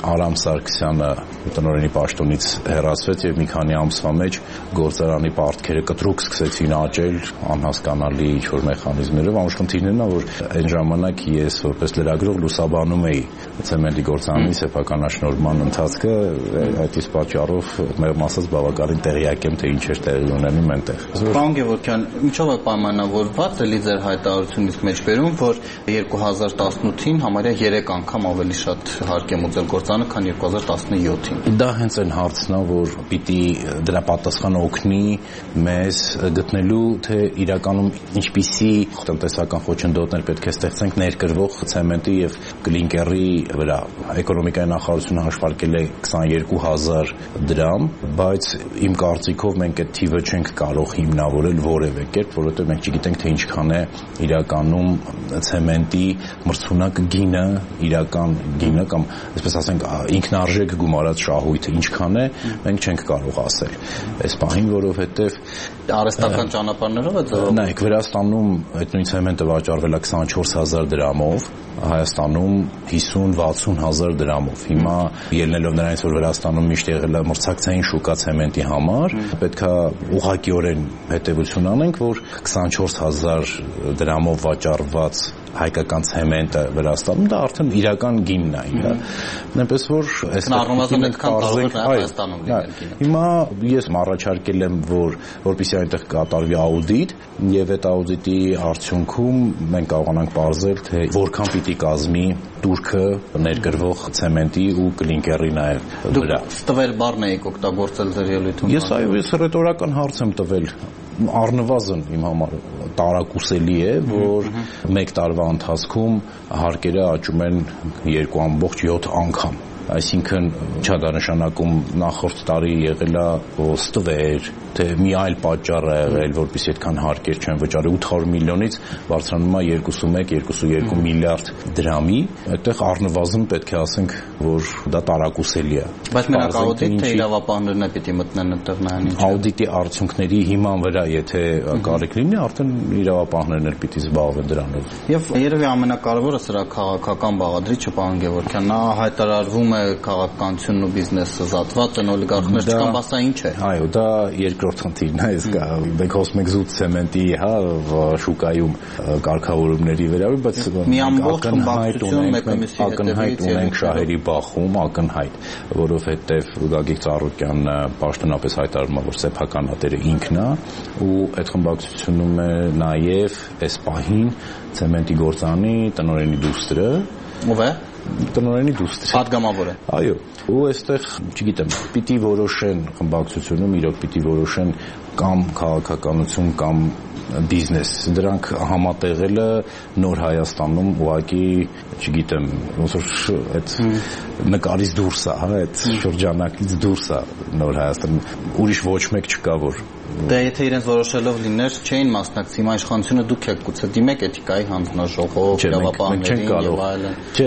O: Արամ Սարգսյանը տնօրենի պաշտոնից հեռացվեց եւ մի քանի ամսվա մեջ գործարանի պարտքերը կտրուկ սկսեցին աճել անհասկանալի ինչ-որ մեխանիզմներով։ Ամուր խնդիրներն է, որ այն ժամանակ ես որպես լրագրող լուսաբանում էի ցեմենտի գործարանի սեփականաշնորհման ընթացքը, այդ իսկ պատճառով մեղմ ասած բավականին տեղյակ եմ, թե ինչ էր տեղի ունենում այնտեղ։
N: Պարոն Գևորգյան, ինչով է պայմանավորված էլի ձեր հայտարարությունից մեջ բերում, որ երկու հազար տասնութին համարյա երեք անգամ ավելի շատ հարկ է մուծել գործարանը, քան երկու հազար տասնյոթին։
O: Դա հենց այն հարցն է, որ պիտի դրա պատասխանը օգնի մեզ գտնելու, թե իրականում ինչպիսի տնտեսական խոչընդոտներ պետք է ստեղծենք ներկրվող ցեմենտի եւ կլինկերի վրա։ Էկոնոմիկայի նախարարությունը հաշվարկել է քսաներկու հազար դրամ, բայց իմ կարծիքով մենք այդ թիվը չենք կարող հիմնավորել որևէ կերպ, որովհետեւ մենք չգիտենք, թե ինչքան է իրականում ցեմենտի մրցունակ գինը, իրական գինը կամ այսպես ասենք ինքնարժեք գումարած շահույթը ինչքան է, մենք չենք կարող ասել։ Այս պահին, որովհետեւ
N: արհեստական ճանապարհներով է ձևավորվում։
O: Նայեք, Վրաստանում այդ նույն ցեմենտը վաճառվել է քսանչորս հազար դրամով, Հայաստանում հիսուն-վաթսուն հազար դրամով։ Հիմա ելնելով նրանից, որ Վրաստանում միշտ եղել է մրցակցային շուկա ցեմենտի համար, պետք է ուղղակիորեն հետևություն անենք, որ քսանչորս հազար դրամով վաճառված հայկական ցեմենտը Վրաստանում դա արդեն իրական գինն է։ Այնպես որ
N: այստեղ Հայաստանում լինել գինը։
O: Հիմա ես առաջարկել եմ, որ որպեսզի այնտեղ կատարվի աուդիտ, եւ այդ աուդիտի արդյունքում մենք կարողանանք ողջել, թե որքան պիտի կազմի турքը ներգրվող ցեմենտի ու կլինկերի նաեւ վրա։
N: Դուք ստվել բառն եք օգտագործել ձեր ելույթում։
O: Ես այո, ես ռետորական հարց եմ տվել։ Առնվազն իմ համար տարակուսելի է, որ մեկ տարվա ընթացքում հարկերը աճում են երկու ամբողջ յոթ անգամ։ Այսինքն չա դա նշանակում նախորդ տարի եղել է ստվեր, թե մի այլ պատճառ է եղել, որպեսզի այդքան հարկեր չեն վճարել, ութ հարյուր միլիոնից բարձրանում է երկուսունմեկ երկուսուներկու միլիարդ դրամի, այդտեղ առնվազն պետք է ասենք, որ դա տարակուսելի է։
N: Բայց մենակ աուդիտ թե իրավապահներն է պիտի մտնեն այդտեղ նայեն ինչ։
O: Աուդիտի արդյունքների հիման վրա, եթե կարիք լինի, արդեն իրավապահներն էլ պիտի զբաղվեն դրանով։
N: Եվ երևի ամենակարևորը սրա քաղաքական բաղադրիչը, պարոն Գևորգյան, նա հայտարարվում է քաղաքականությունն ու բիզնեսը զատված են, օլիգարխներ չկան, բայց դա ինչ է։
O: Այո, դա երկրորդ խնդիրն է, իսկ մենք խոսում ենք զուտ ցեմենտի, հա, շուկայում կարգավորումների վերաբերյալ, բայց
N: մի ամբողջ խմբակցություն մեկը մյուսի
O: ակնհայտ ունենք շահերի բախում, ակնհայտ, որովհետև Գագիկ Ծառուկյանը պաշտոնապես հայտարարում է, որ սեփականատերը ինքն է, ու այդ խմբակցությունում է նաև այս պահին ցեմենտի գործարանի տնօրենի դուստրը,
N: ով է
O: տնօրենի դուստրը
N: падգամավորը։
O: Այո, ու այստեղ, չգիտեմ, պիտի որոշեն խմբակցությունում, իրոք պիտի որոշեն կամ քաղաքականություն կամ բիզնես։ Դրանք համատեղելը նոր Հայաստանում ուղղակի, չգիտեմ, ոնց որ այդ նկարից դուրս է, հա, այդ շրջանակից դուրս է նոր Հայաստանում։ Ուրիշ ոչ մեկ չկա, որ
N: Դե եթե իրենց որոշելով լիներ, չէին մասնակցի, հիմա իշխանությունը դուք եք գուցե դիմեք էթիկայի հանձնաժողով, իրավապահներին եւ այլն։
O: Չէ,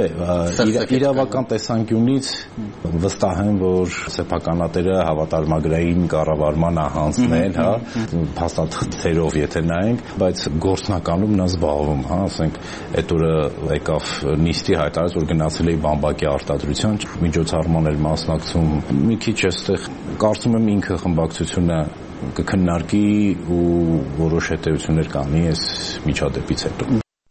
O: իրավական տեսանկյունից վստահ եմ, որ սեփականատերը հավատարմագրային կառավարման է հանձնել, հա, փաստաթղթերով եթե նայենք, բայց գործնականում նա զբաղվում, հա, ասենք, այդ օրը եկավ նիստի հայտարարեց, որ գնացել է բամբակի արտադրության, միջոցառման էր մասնակցում։ Մի քիչ այստեղ կարծում եմ ինքը խմբակցությունը կքննարկի ու որոշ հետևություններ կանի այս միջադեպից հետո։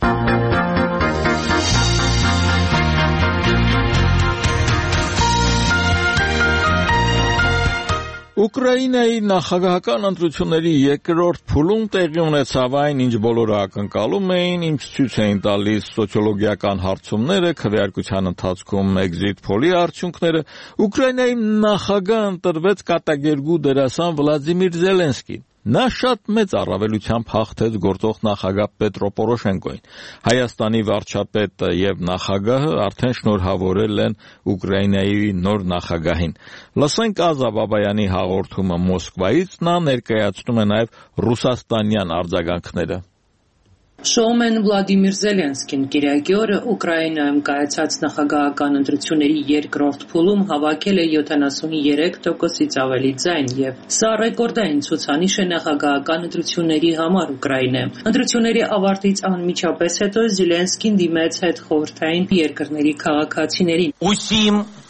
A: Ուկրաինայի նախագահական ընտրությունների երկրորդ փուլում տեղի ունեցավ այն, ինչ բոլորը ակնկալում էին, ինչ ցույց էին տալիս սոցիոլոգիական հարցումները, քվեարկության ընթացքում էքզիթ փոլի արդյունքները։ Ուկրաինայի նախագահ ընտրվեց կատակերգու դերասան Վլադիմիր Զելենսկին։ Նա շատ մեծ առավելությամբ հաղթեց գործող նախագահ Պետրո Պորոշենկոին։ Հայաստանի վարչապետը եւ նախագահը արդեն շնորհավորել են Ուկրաինայի նոր նախագահին։ Լսենք Ազա Բաբայանի հաղորդումը Մոսկվայից, նա ներկայացնում է նաեւ ռուսաստանյան արձագանքները։
P: Շոումեն Վլադիմիր Զելենսկին կիրակի օրը Ուկրաինայում կայացած նախագահական ընտրությունների երկրորդ փուլում հավաքել է յոթանասուներեք տոկոսից ավելի ձայն եւ սա ռեկորդային ցուցանիշ է նախագահական ընտրությունների համար Ուկրաինայում։ Ընտրությունների ավարտից անմիջապես հետո Զելենսկին դիմեց հետխորհրդային երկրների քաղաքացիներին։
Q: Усім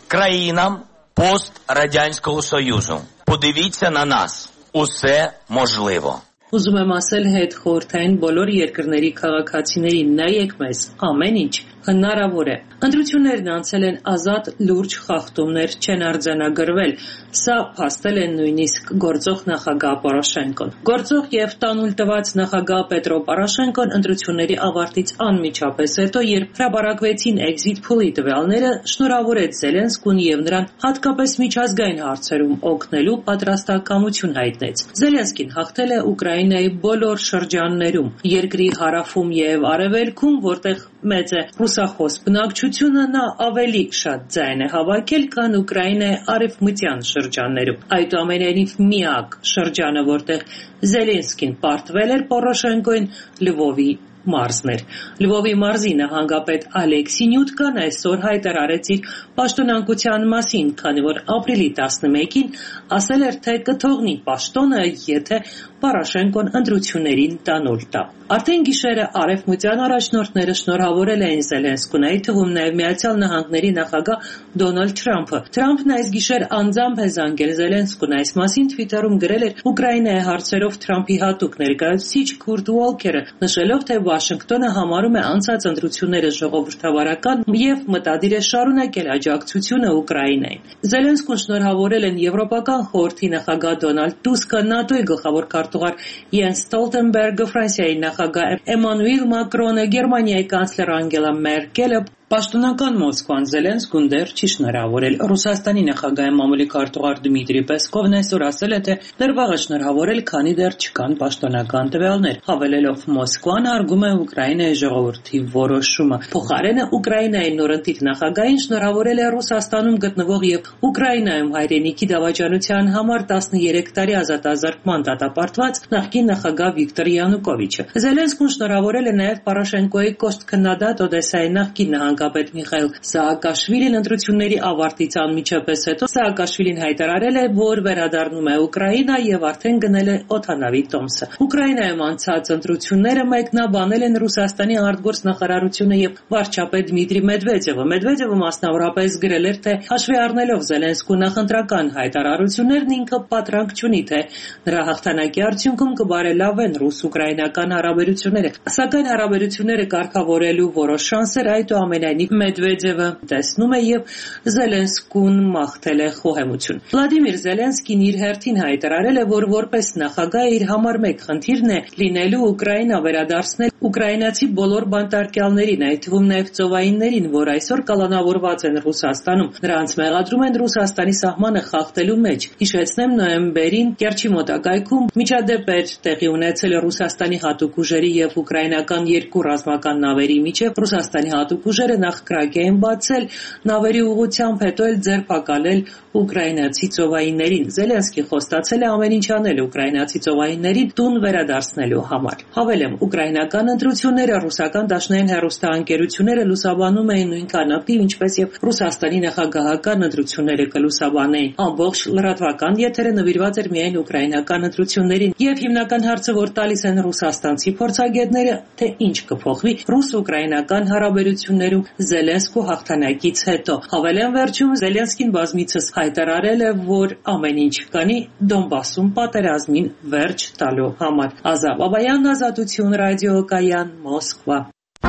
Q: країнам пострадянського Союзу. Подивіться на нас. Усе можливо.
P: Ուզում եմ ասել հետ խորհրդային բոլոր երկրների քաղաքացիներին նայեք մեզ, ամեն ինչ հնարավոր է։ Ընտրություններն անցել են ազատ, լուրջ խախտումներ չեն արձանագրվել։ Սա փաստել են նույնիսկ գործող նախագահ Պորոշենկոն։ Գործող եւ տանուլ տված նախագահ Պետրո Պորոշենկոն ընտրությունների ավարտից անմիջապես հետո, երբ հրապարակվեցին էքզիթ փոլի տվյալները, շնորհավորեց Զելենսկուն եւ նրան հատկապես միջազգային հարցերում օգնելու պատրաստակամություն հայտնեց։ Զելենսկին հաղթել է Ուկրաինայի բոլոր շրջաններում, երկրի հարավում եւ արևելքում, որտեղ մեծ է ռուսախոս բնակչությունը, նա ավելի շատ ձայն է հավաքել, քան Ուկրաինայի արևմտյան շրջաններում։ Այդուամենայնիվ միակ շրջանը, որտեղ Զելենսկին պարտվել էր Պորոշենկոին, Լվովի մարզն էր։ Լվովի մարզի նահանգապետ Ալեքսի Նյուտկան այսօր հայտարարեց իր պաշտոնանկության մասին, քանի որ ապրիլի տասնմեկին ասել էր, թե կթողնի պաշտոնը, եթե Պորոշենկոն ընտրություններին տանուլ տա։ Արդեն գիշերը արևմտյան առաջնորդները շնորհավորել էին Զելենսկուն, այդ թվում նաև Միացյալ Նահանգների նախագահ Դոնալդ Թրամփը։ Թրամփն այս գիշեր անձամբ է զանգել Զելենսկուն, այս մասին Twitter-ում գրել էր Ուկրաինայի հարցերով Թրամփի հատուկ ներկայացուցիչ Քուրտ Ուոլքերը, նշելով, թե Վաշինգտոնը համարում է անցած ընտրությունները ժողովրդավարական եւ մտադիր է շարունակել աջակցությունը Ուկրաինային։ Զելենսկուն շնորհավորել են Եվրոպական խորհրդի նախագահ Դոնալդ Տուսկը, ՆԱՏՕ-ի գլխավոր քարտուղար Յենս Ստոլտենբերգը, Ֆրանսիայի նախագահ Էմանուել Մակրոնը, Գերմանիայի կանցլեր Անգելա Մերկելը, Պաշտոնական Մոսկվան Զելենսկուն դեռ չի շնորհավորել։ Ռուսաստանի նախագահի մամուլի քարտուղար Դմիտրի Պեսկովն այսօր ասել է, թե դեռ վաղ է շնորհավորել, քանի դեռ չկան պաշտոնական տվյալներ, հավելելով Մոսկվան հարգում է Ուկրաինայի ժողովրդի որոշումը։ Փոխարենը Ուկրաինայի նորընտիր նախագահին շնորհավորել է Ռուսաստանում գտնվող եւ Ուկրաինայում հայրենիքի դավաճանության համար տասներեք տարի ազատազրկման դատապարտված նախկին նախագահ Վիկտոր Յանուկովիչը։ Զելենսկուն շնորհավորել է նաեւ Պորոշենկոյի կոշտ-քննադատ Օդեսայի նախկին նահանգապետ Միխայիլ Սաակաշվիլին ընտրությունների ավարտից անմիջապես հետո Սաակաշվիլին հայտարարել է, որ վերադառնում է Ուկրաինա եւ արդեն գնել է օդանավի տոմսը։ Ուկրաինայում անցած ընտրությունները մեկնաբանել են Ռուսաստանի արտգործնախարարությունը եւ վարչապետ Դմիտրի Մեդվեդևը։ Մեդվեդևը մասնավորապես գրել էր, թե հաշվի առնելով Զելենսկու նախընտրական հայտարարություններն, ինքը պատրանք չունի, թե նրա հաղթանակի արդյունքում կբարելավեն ռուս-ուկրաինական հարաբերությունները։ Սակայն հարաբերությունները կարգավորելու որոշ շանսեր այդուամենայնիվ Մեդվեդևը տեսնում է եւ Զելենսկուն մաղթել է խոհեմություն։ Վլադիմիր Զելենսկին իր հերթին հայտարարել է, որ որպես նախագահ իր համար մեկ խնդիրն է լինելու Ուկրաինա վերադարձնել ուկրաինացի բոլոր բանտարկյալներին, այդ թվում նաեւ ծովայիններին, որ այսօր կալանավորված են Ռուսաստանում։ Նրանց մեղադրում են Ռուսաստանի սահմանը խախտելու մեջ։ Հիշեցնեմ, նոյեմբերին Կերչի մոտակայքում միջադեպ էր տեղի ունեցել Ռուսաստանի հատուկ ուժերի եւ ուկրաինական երկու ռազմական նավերի միջեւ։ Ռուսաստանի հատուկ ուժերը նախ կրակ էին բացել նավերի ուղղությամբ, հետո էլ ձերբակալել ուկրաինացի ծովայիններին։ Զելենսկի խոստացել է ամեն ինչ անել ուկրաինացի ծովայիններին տուն վերադարձնելու համար։ Հավելեմ, ուկրաինական ընտրությունները ռուսական դաշնային հեռուստաընկերությունները լուսաբանում էին նույնքան ակտիվ, ինչպես եւ Ռուսաստանի նախագահական ընտրությունները կլուսաբանեին։ Ամբողջ լրատվական եթերը նվիրված էր միայն ուկրաինական ընտրություններին եւ հիմնական հարցը, որ տալիս են ռուսաստանցի փորձագետները, թե ինչ կփոխվի ռուս-ուկրաինական հարաբերություններում Զելենսկու հաղթանակից հետո։ Հավելեմ, վերջում Զելենսկին բազմիցս հայտարարել է, որ ամեն ինչ կանի Դոնբասում պատերազմին վերջ տալու համար։ Ազատ Բաբայան, Ազատություն ռադիոկայան, Մոսկվա։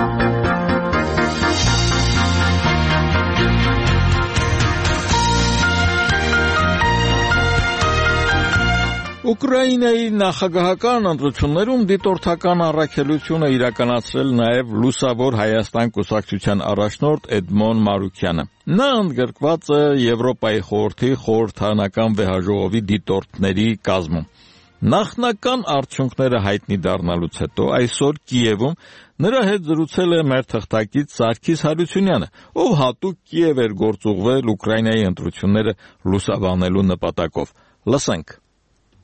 A: Ուկրաինայի նախագահական ընտրություններում դիտորդական առաքելությունը իրականացրել նաև Լուսավոր Հայաստան կուսակցության առաջնորդ Էդմոն Մարուկյանը։ Նա ընդգրկված է Եվրոպայի խորհրդի խորհրդարանական վեհաժողովի դիտորդների կազմում։ Նախնական արդյունքները հայտնի դառնալուց հետո այսօր Կիևում նրա հետ զրուցել է մեր թղթակից Սարգիս Հարությունյանը, ով հատուկ Կիև էր գործուղվել Ուկրաինայի ընտրությունները լուսաբանելու նպատակով։ Լսենք։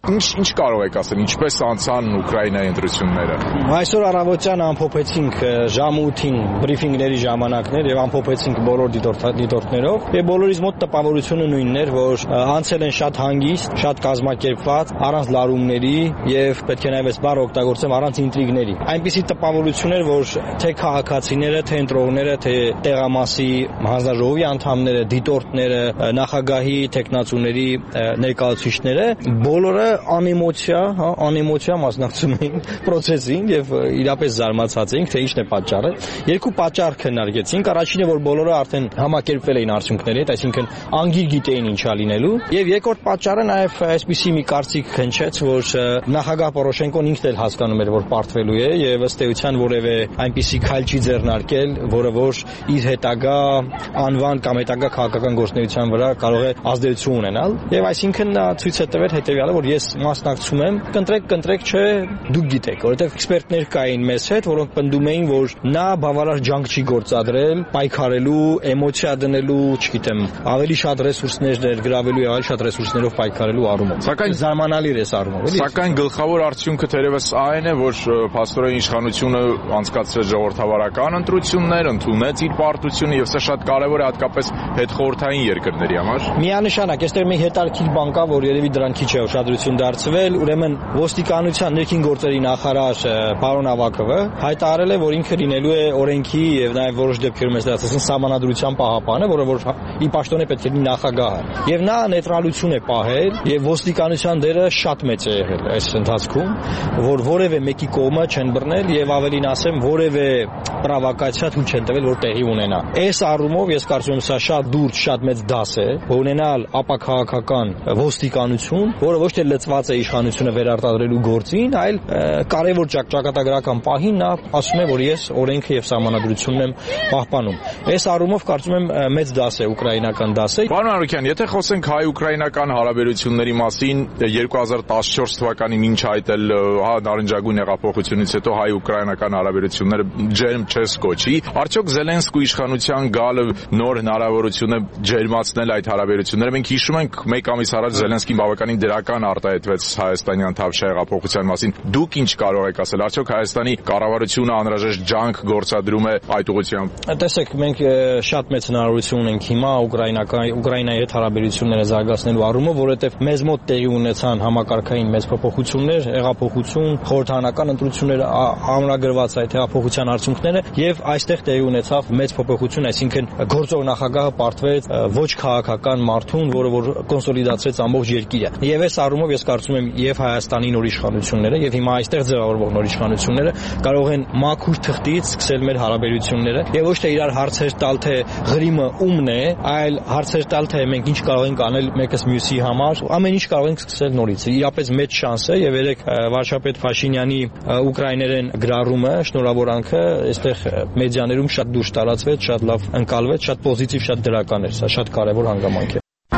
R: Ինչ ինչ կարող եք ասել, ինչպես անցան Ուկրաինայի ընտրությունները։
S: Այսօր առավոտյան ամփոփեցինք ժամը ութին բրիֆինգների ժամանակներ եւ ամփոփեցինք բոլոր դիտորդներով եւ բոլորիս մոտ տպավորությունը նույնն էր, որ անցել են շատ հանգիստ, շատ կազմակերպված, առանց լարումների եւ պետք է նաեւ այս բառը օգտագործեմ առանց ինտրիգների։ Այնպիսի տպավորություն էր, որ թե քաղաքացիները, թե ընտրողները, թե տեղամասի հանձնաժողովի անդամները, դիտորդները, նախագահի, տեխնացուների ներկայացուցիչները բոլորը անեմոցիա, հա, անեմոցիա մասնակցում էին process-ին եւ իրապես զարմացած էինք, թե ինչն է պատճառը։ Երկու պատճառ քննարկեցինք։ Առաջինը, որ բոլորը արդեն համակերպվել էին արդյունքների հետ, այսինքն անգիր գիտեին ինչա լինելու, եւ երկրորդ պատճառը նաեւ այսպիսի մի կարծիք հնչեց, որ նախագահ Պորոշենկոն ինքն էլ հասկանում էր, որ պարտվելու է եւ ըստ էության որևէ այնպիսի քայլ չի ձեռնարկել, որը որ իր հետագա անվան կամ հետագա քաղաքական գործունեության վրա կարող է ազդեցություն ունենալ։ Եվ այսինքն ցույց է տվել հետեւյալը, որ ես մասնակցում եմ, կընտրեք, կընտրեք, չէ, դուք գիտեք, որովհետեւ էքսպերտներ կային մեզ հետ, որոնք պնդում էին, որ նա բավարար ջանք չի գործադրել, պայքարելու, էմոցիա դնելու, չգիտեմ, ավելի շատ ռեսուրսներ ներգրավելու եւ ավելի շատ ռեսուրսներով պայքարելու առումով։ Սակայն զարմանալի է այս առումով, էլի։
R: Սակայն գլխավոր արդյունքը թերևս այն է, որ փաստորեն իշխանությունը անցկացրեց ժողովրդավարական ընտրություններ, ընդունեց իր պարտությունը եւ սա շատ կարեւոր է հատկապես հետխորհրդային երկրների համար։
S: Միանշանակ, այստեղ մի հետարքիր բան կա, որ երևի դրան քիչ է ուշադրություն դարձվել, ուրեմն ոստիկանության ներքին գործերի նախարար պարոն Ավակովը հայտարարել է, որ ինքը լինելու է օրենքի եւ նաեւ որոշ դեպքերում ես ասացին սահմանադրության պահապանը, որը որ ի պաշտոն է պետք է լինի նախագահը։ Եվ նա նեյտրալություն է պահել եւ ոստիկանության դերը շատ մեծ է եղել այս ընթացքում, որ որևէ մեկի կողմը չեն բռնել եւ ավելին ասեմ, որևէ պրովոկացիա թույլ չեն տվել, որ տեղի ունենա։ Այս առումով ես կարծում եմ սա շատ դուրս, շատ մեծ դաս է, ունենալ ապաքաղաքական ոստիկանություն, որը ոչ թե լծված է իշխանությունը վերարտադրելու գործին, այլ կարևոր ճակատագրական պահին նա ասում է, որ ես օրենքը եւ սահմանադրությունն եմ պահպանում։ Այս առումով կարծում եմ մեծ դաս է, ուկրաինական դաս է։
R: Պարոն Արուքյան, եթե խոսենք հայ-ուկրաինական հարաբերությունների մասին, երկու հազար տասնչորս թվականի մինչ այդ էլ հա նարնջագույն հեղափոխությունից հետո հայ-ուկրաինական հարաբերությունները ջերմ չես կոչի, արդյոք Զելենսկու իշխանության գալը նոր հնարավորություն է ջերմացնել այդ հարաբերությունները։ Մենք հիշում ենք մեկ ամիս առաջ Զելենսկին բավականին դրական արտահայտվեց հայաստանյան Թավշյա հեղափոխության մասին։ Դուք ինչ կարող եք ասել, արդյոք Հայաստանի կառավարությունը անհրաժեշտ ջանք գործադրում է այդ ուղղությամբ։
S: Տեսեք, մենք շատ մեծ հնարավորություն ունենք հիմա ուկրաինական Ուկրաինայի հետ հարաբերությունները զարգացնելու առումով, որովհետև մեզ մոտ տեղի ունեցան համակարգային մեծ փոփոխություններ, հեղափոխություն, խորհրդարանական ընտրություններ, ամրագրված այդ հեղափոխության արդյունքները եւ այստեղ տեղի ունեցավ մեծ փոփոխություն, այսինքն գործող նախագահը պարտվեց ոչ քաղաքական մարդուն, որը որ կոնսոլիդացրեց ամբողջ երկիրը։ Եվ այս առումով ես կարծում եմ եւ Հայաստանի նոր իշխանությունները եւ հիմա այստեղ ձևավորվող նոր իշխանությունները կարող են մաքուր թղթից սկսել մեր հարաբերությունները եւ ոչ թե իրար հարցեր տալ, թե ղրիմը ումն է, այլ հարցեր տալ, թե մենք ինչ կարող ենք անել մեկս մյուսի համար, ամեն ինչ կարող ենք սկսել նորից։ Իրապես մեծ շանս է եւ երեք վարչապետ Փաշինյանի ուկրաիներեն գրառումը, շնորհավորանքը այստեղ մեդիաներում շատ դուրս տարածվեց, շատ լավ ընկալվեց, շատ պոզիտիվ, շատ դրական էր, սա շատ կարեւոր հանգամանք է։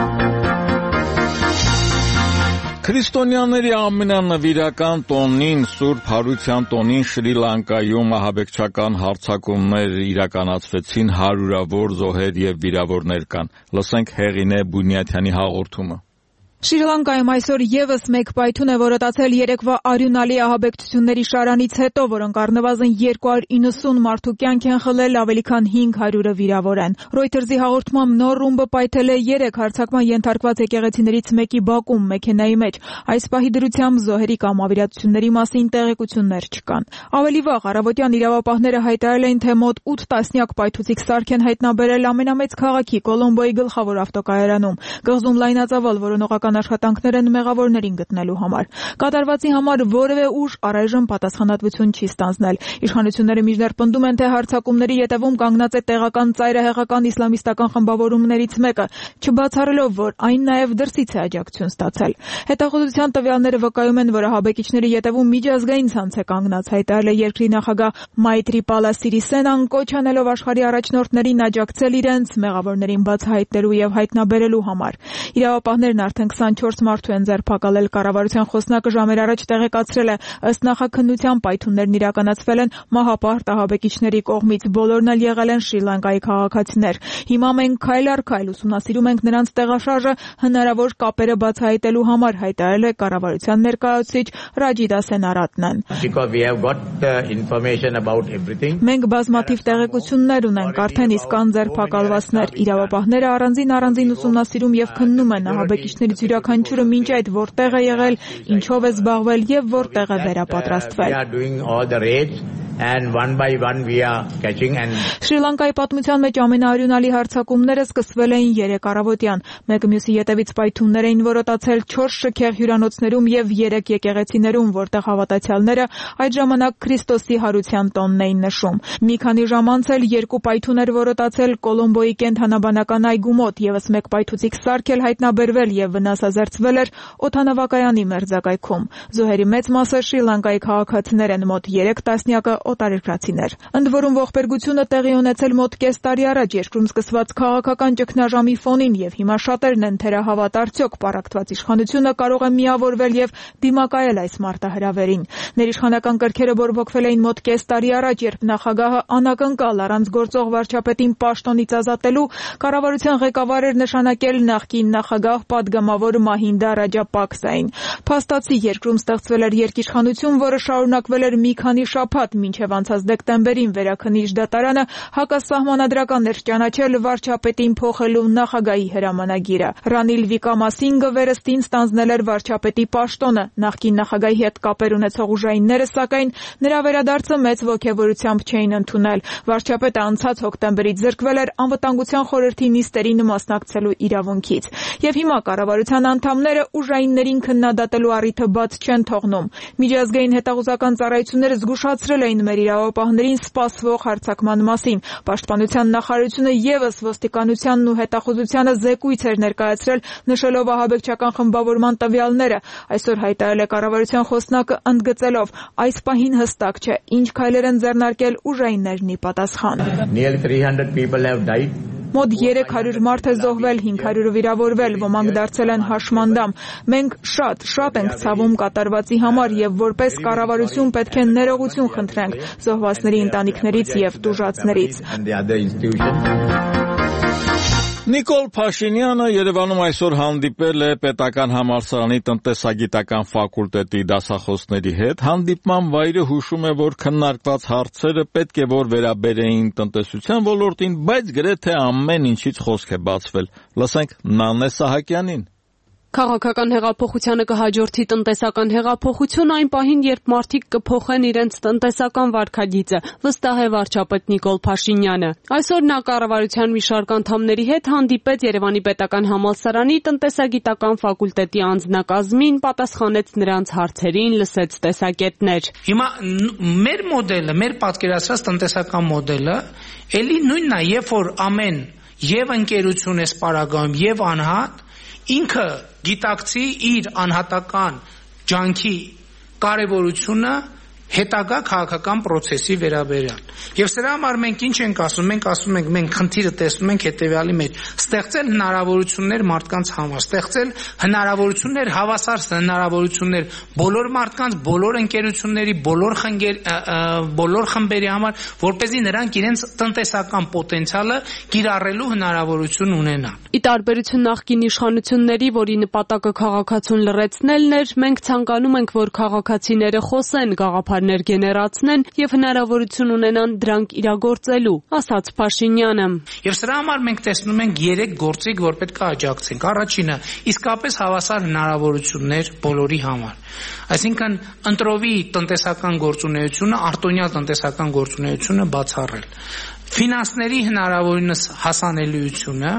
A: Քրիստոնյաների ամենանվիրական տոնին, Սուրբ Հարության տոնին Շրի Լանկայում ահաբեկչական հարձակումներ իրականացվեցին, հարյուրավոր զոհեր եւ վիրավորներ կան։ Լսենք Հեղինե Բունյաթյանի հաղորդումը։
C: Շրի Լանկայում այսօր եւս մեկ պայթուն է որոտացել երեկվա արյունալի ահաբեկչությունների շարանից հետո, որոնք առնվազն երկու հարյուր իննսուն մարդու կյանք են խլել, ավելի քան հինգ հարյուրը վիրավոր են։ Reuters-ի հաղորդմամբ նոր ռումբը պայթել է երեք հարձակման ենթարկված եկեղեցիներից մեկի բակում մեքենայի մեջ։ Այս պահի դրությամբ զոհերի կամ ավիրատությունների մասին տեղեկություններ չկան։ Ավելի վաղ առավոտյան իրավապահները հայտարարել էին, թե մոտ ութ տասնյակ պայթուցիկ սարք են հայտնաբերել ամենամեծ քաղաքի Կոլոմբոյի գլխավոր ավտոկայարանում։ Կղզում լայնածավալ որոնողական աշխատանքներ են մեղավորներին գտնելու համար։ Կատարվածի համար որևէ ուժ առայժմ պատասխանատվություն չի ստանձնել։ Իշխանությունները մինչդեռ պնդում են, թե հարձակումների ետևում կանգնած է տեղական ծայրահեղական իսլամիստական խմբավորումներից մեկը, չբացառելով, որ այն նաև դրսից է աջակցություն ստացել։ Հետախուզության տվյալները վկայում են, որ ահաբեկիչների ետևում միջազգային ցանց է կանգնած, հայտարարել է երկրի նախագահ Մայտրիպալա Սիրիսենան, կոչ անելով աշխարհի առաջնորդներին աջակցել իրենց մեղավորներին բացահայտելու եւ հայտնաբերելու համար։ Իրավապահներն արդեն քսանչորս մարդու են ձերբակալել։ Կառավարության խոսնակը ժամեր առաջ տեղեկացրել է, ըստ նախաքննության պայթուններն իրականացվել են մահապահ արտահաբեկիչների կողմից, բոլորն էլ եղել են Շրի Լանկայի քաղաքացիներ։ Հիմա մենք քայլ առ քայլ ուսումնասիրում ենք նրանց տեղաշարժը հնարավոր կապերը բացահայտելու համար, հայտարարել է կառավարության ներկայացուցիչ Ռաջիդա Սենարատնան։ Մենք բազմաթիվ տեղեկություններ ունենք, արդեն իսկ կան ձերբակալվածներ, իրավապահները առանձին առանձին ուսումնասիրում եւ քննում են նահաբեկիչներից յուրաքանչյուրը մինչ այդ որտեղ է եղել, ինչով է զբաղվել եւ որտեղ է վերապատրաստվել։
T: And one by one we are catching and
C: Շրի Լանկայի պատմության մեջ ամենաարյունալի հարձակումները սկսվել էին երեկ առավոտյան։ Մեկը մյուսի ետևից պայթուններ էին որոտացել չորս շքեղ հյուրանոցներում եւ երեք եկեղեցիներում, որտեղ հավատացյալները այդ ժամանակ Քրիստոսի հարության տոնն էին նշում։ Մի քանի ժամ անց էլ երկու պայթուն էր որոտացել Կոլոմբոյի կենթանաբանական այգու մոտ, եւս մեկ պայթուցիկ սարք էլ հայտնաբերվել եւ վնասազերծվել էր օդանավակայանի մերձակայքում։ Զոհերի մեծ մասը Շրի Լանկայի քաղաքացիներ են, մոտ երեք տասնյակը օտարերկրացիներ։ Ընդ որում ողբերգությունը տեղի ունեցել մոտ կես տարի առաջ երկրում սկսված քաղաքական ճգնաժամի ֆոնին եւ հիմա շատերն են թերահավատ արդյոք պառակտված իշխանությունը կարող է միավորվել եւ դիմակայել այս մարտահրավերին։ Ներիշխանական կրքերը բորբոքվել էին մոտ կես տարի առաջ, երբ նախագահը անակնկալ առանց գործող վարչապետին պաշտոնից ազատելու կառավարության ղեկավար էր նշանակել նախկին նախագահ պատգամավոր Մահինդա Ռաջապաքսային։ Փաստացի երկրում ստեղծվել էր երկիշխանություն, որը շարունակվել էր մի քանի շաբաթ, մինչև անցած դեկտեմբերին վերաքննիչ դատարանը հակասահմանադրական էր ճանաչել վարչապետին փոխելու նախագահի հրամանագիրը։ Ռանիլ Վիկամասինգը վերստին ստանձնել էր վարչապետի պաշտոնը։ Նախկին նախագահի հետ կապեր ունեցող ուժայինները, սակայն, նրա վերադարձը մեծ ոգևորությամբ չէին ընդունել։ Վարչապետը անցած հոկտեմբերից զրկվել էր անվտանգության խորհրդի նիստերին մասնակցելու իրավունքից։ Եվ հիմա կառավարության անդամները ուժայիններին քննադատելու առիթը բաց չեն թողնում։ Միջազգային հետաղուզական ծառայությունները զգուշացրել էին մեր իրավապահներին սպասվող հարձակման մասին։ Պաշտպանության նախարարությունը եւս ոստիկանությանն ու հետախուզությանը զեկույց էր ներկայացրել, նշելով ահաբեկչական խմբավորման տվյալները։ Այսօր հայտարարել է կառավարության խոսնակը, ընդգծելով, այս պահին հստակ չէ, ինչ քայլեր են ձեռնարկել ուժայիններն ի պատասխան։
T: Nearly three hundred people have died.
C: Մոտ երեք հարյուր մարդ է զոհվել, հինգ հարյուրը վիրավորվել, ոմանք դարձել են հաշմանդամ։ Մենք շատ, շատ ենք ցավում կատարվածի համար եւ որպես կառավարություն պետք է ներողություն խնդրենք զոհվածների ընտանիքներից եւ տուժածներից։
A: Նիկոլ Փաշինյանը Երևանում այսօր հանդիպել է Պետական համալսարանի տնտեսագիտական ֆակուլտետի դասախոսների հետ։ Հանդիպման վայրը հուշում է, որ քննարկված հարցերը պետք է որ վերաբերեին տնտեսության ոլորտին, բայց գրեթե ամեն ինչից խոսք է բացվել։ Լսենք Նանե Սահակյանին։
U: Քաղաքական հեղափոխությանը կհաջորդի տնտեսական հեղափոխություն այն պահին, երբ մարդիկ կփոխեն իրենց տնտեսական վարքագիծը, վստահ է վարչապետ Նիկոլ Փաշինյանը։ Այսօր նա կառավարության մի շարք անդամների հետ հանդիպեց Երևանի Պետական համալսարանի տնտեսագիտական ֆակուլտետի անձնակազմին, պատասխանեց նրանց հարցերին, լսեց տեսակետներ։
V: Հիմա մեր մոդելը, մեր պատկերացրած տնտեսական մոդելը, էլի նույնն է, երբ որ ամեն եւ ընկերություն է սպառագայում եւ անհատ ինքը գիտակցի իր անհատական ջանքի կարևորությունը հետագա քաղաքական process-ի վերաբերյալ։ Եվ սրա համար մենք ինչ ենք ասում, մենք ասում ենք, մենք խնդիրը տեսնում ենք հետեւյալի մեջ. ստեղծել հնարավորություններ մարդկանց համար, ստեղծել հնարավորություններ, հավասար հնարավորություններ բոլոր մարդկանց, բոլոր ընկերությունների, բոլոր խնգեր, բոլոր խմբերի համար, որպեսզի նրանք իրենց տնտեսական պոտենցիալը կիրառելու հնարավորություն ունենան։
U: Ի տարբերություն նախկին իշխանությունների, որի նպատակը քաղաքացուն լրացնելն էր, մենք ցանկանում ենք, որ քաղաքացիները խոսեն, գաղափարներ գեներացնեն եւ հնարավորություն ունենան դրանք իրագործելու, ասաց Փաշինյանը։
V: Եվ սրա համար մենք տեսնում ենք երեք գործիք, որ պետք է աջակցենք։ Առաջինը, իսկապես հավասար հնարավորություններ բոլորի համար։ Այսինքն ընտրովի տնտեսական գործունեությունը, արտոնյալ տնտեսական գործունեությունը բացառել։ Ֆինանսների հնարավորինս հասանելիությունը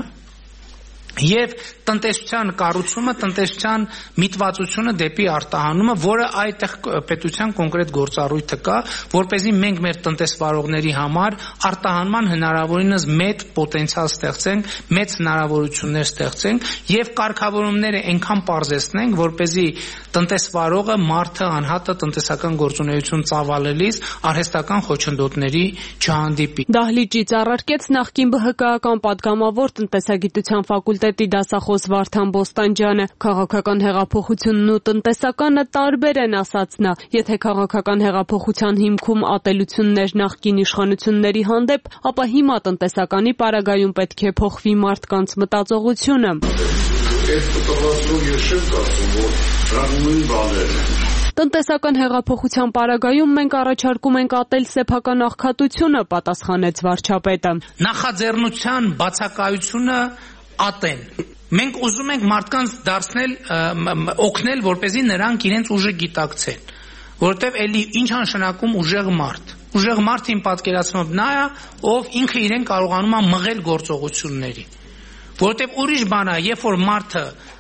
V: եւ տնտեսության կառուցումը, տնտեսության միտվածությունը դեպի արտահանումը, որը այդտեղ պետության կոնկրետ գործառույթը կա, որպեսզի մենք մեր տնտեսվարողների համար արտահանման հնարավորինս մեծ պոտենցիալ ստեղծենք, մեծ հնարավորություններ ստեղծենք եւ կարգավորումները այնքան պարզեցնենք, որպեսզի տնտեսվարողը, մարդը, անհատը տնտեսական գործունեություն ծավալելիս արհեստական խոչընդոտների չհանդիպի։
U: Դահլիճից առարկեց նախկին ԲՀԿ-ական պատգամավոր տնտեսագիտության ֆակուլտետի ինստիտուտի դասախոս Վարդան Բոստանջյանը։ Քաղաքական հեղափոխությունն ու տնտեսականը տարբեր են, ասաց նա։ Եթե քաղաքական հեղափոխության հիմքում ատելություններ նախկին իշխանությունների հանդեպ, ապա հիմա տնտեսականի պարագայում պետք է փոխվի մարդկանց մտածողությունը։
D: Այս տվյալներով ես չեմ կարծում, որ նույն բաներն են։
U: Տնտեսական հեղափոխության պարագայում մենք առաջարկում ենք ատել սեփական աղքատությունը, պատասխանեց վարչապետը։
V: Նախաձեռնության բացակայությունը ատեն։ Մենք ուզում ենք մարդկանց դարձնել, օգնել, որպեսզի նրանք իրենց ուժը գիտակցեն, որովհետև էլի ինչ նշանակում ուժեղ մարդ։ Ուժեղ մարդին պատկերացնում նա է, ով ինքը իրեն կարողանում է մղել գործողությունների։ Որովհետև ուրիշ բան է, երբ որ մարդը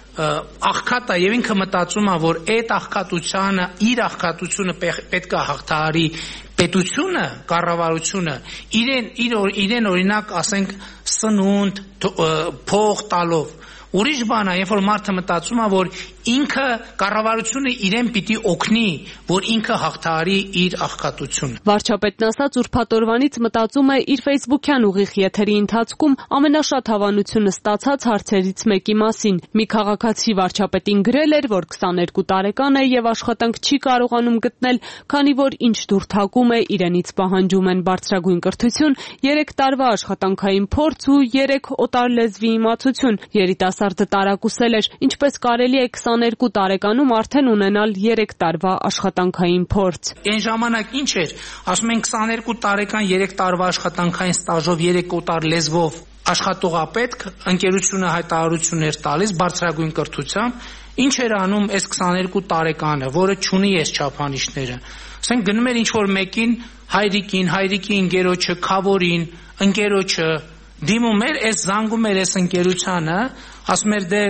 V: աղքատ է եւ ինքը մտածում է, որ այդ աղքատությանը, իր աղքատությունը պետք է հաղթահարի պետությունը, կառավարությունը, իրեն իրեն օրինակ, ասենք, սնունդ, փող տալով։ Ուրիշ բան է, երբ որ մարդը մտածում է, որ ինքը կառավարությունը իրեն պիտի օգնի, որ ինքը հաղթահարի իր աղքատությունը։
U: Վարչապետն ասաց, ուրբաթ օրվանից մտածում է իր ֆեյսբուքյան ուղիղ եթերի ընթացքում ամենաշատ հավանությունը ստացած հարցերից մեկի մասին։ Մի քաղաքացի վարչապետին գրել էր, որ քսաներկու տարեկան է եւ աշխատանք չի կարողանում գտնել, քանի որ ինչ դուրթակում է, իրենից պահանջում են բարձրագույն կրթություն, երեք տարվա աշխատանքային փորձ ու երեք օտար լեզվի իմացություն։ Երիտասարդը տարակուսել էր, ինչպես կարելի է քսաներկու տարեկանում արդեն ունենալ երեք տարվա աշխատանքային փորձ։
V: Այն ժամանակ ինչ էր, ասում են քսաներկու տարեկան երեք տարվա աշխատանքային ստաժով երեք օտար լեզվով աշխատողապետք ընկերությունը հայտարարություն էր տալիս բարձրագույն կրթությամբ, ինչ էր անում այս քսաներկու տարեկանը, որը չունի այս չափանիշները։ Ասենք գնում էր ինչ որ մեկին, հայրիկին, հայրիկի ընկերոջը, քավորին, ընկերոջը դիմում էր, այս զանգում էր այս ընկերությանը, ասում էր դե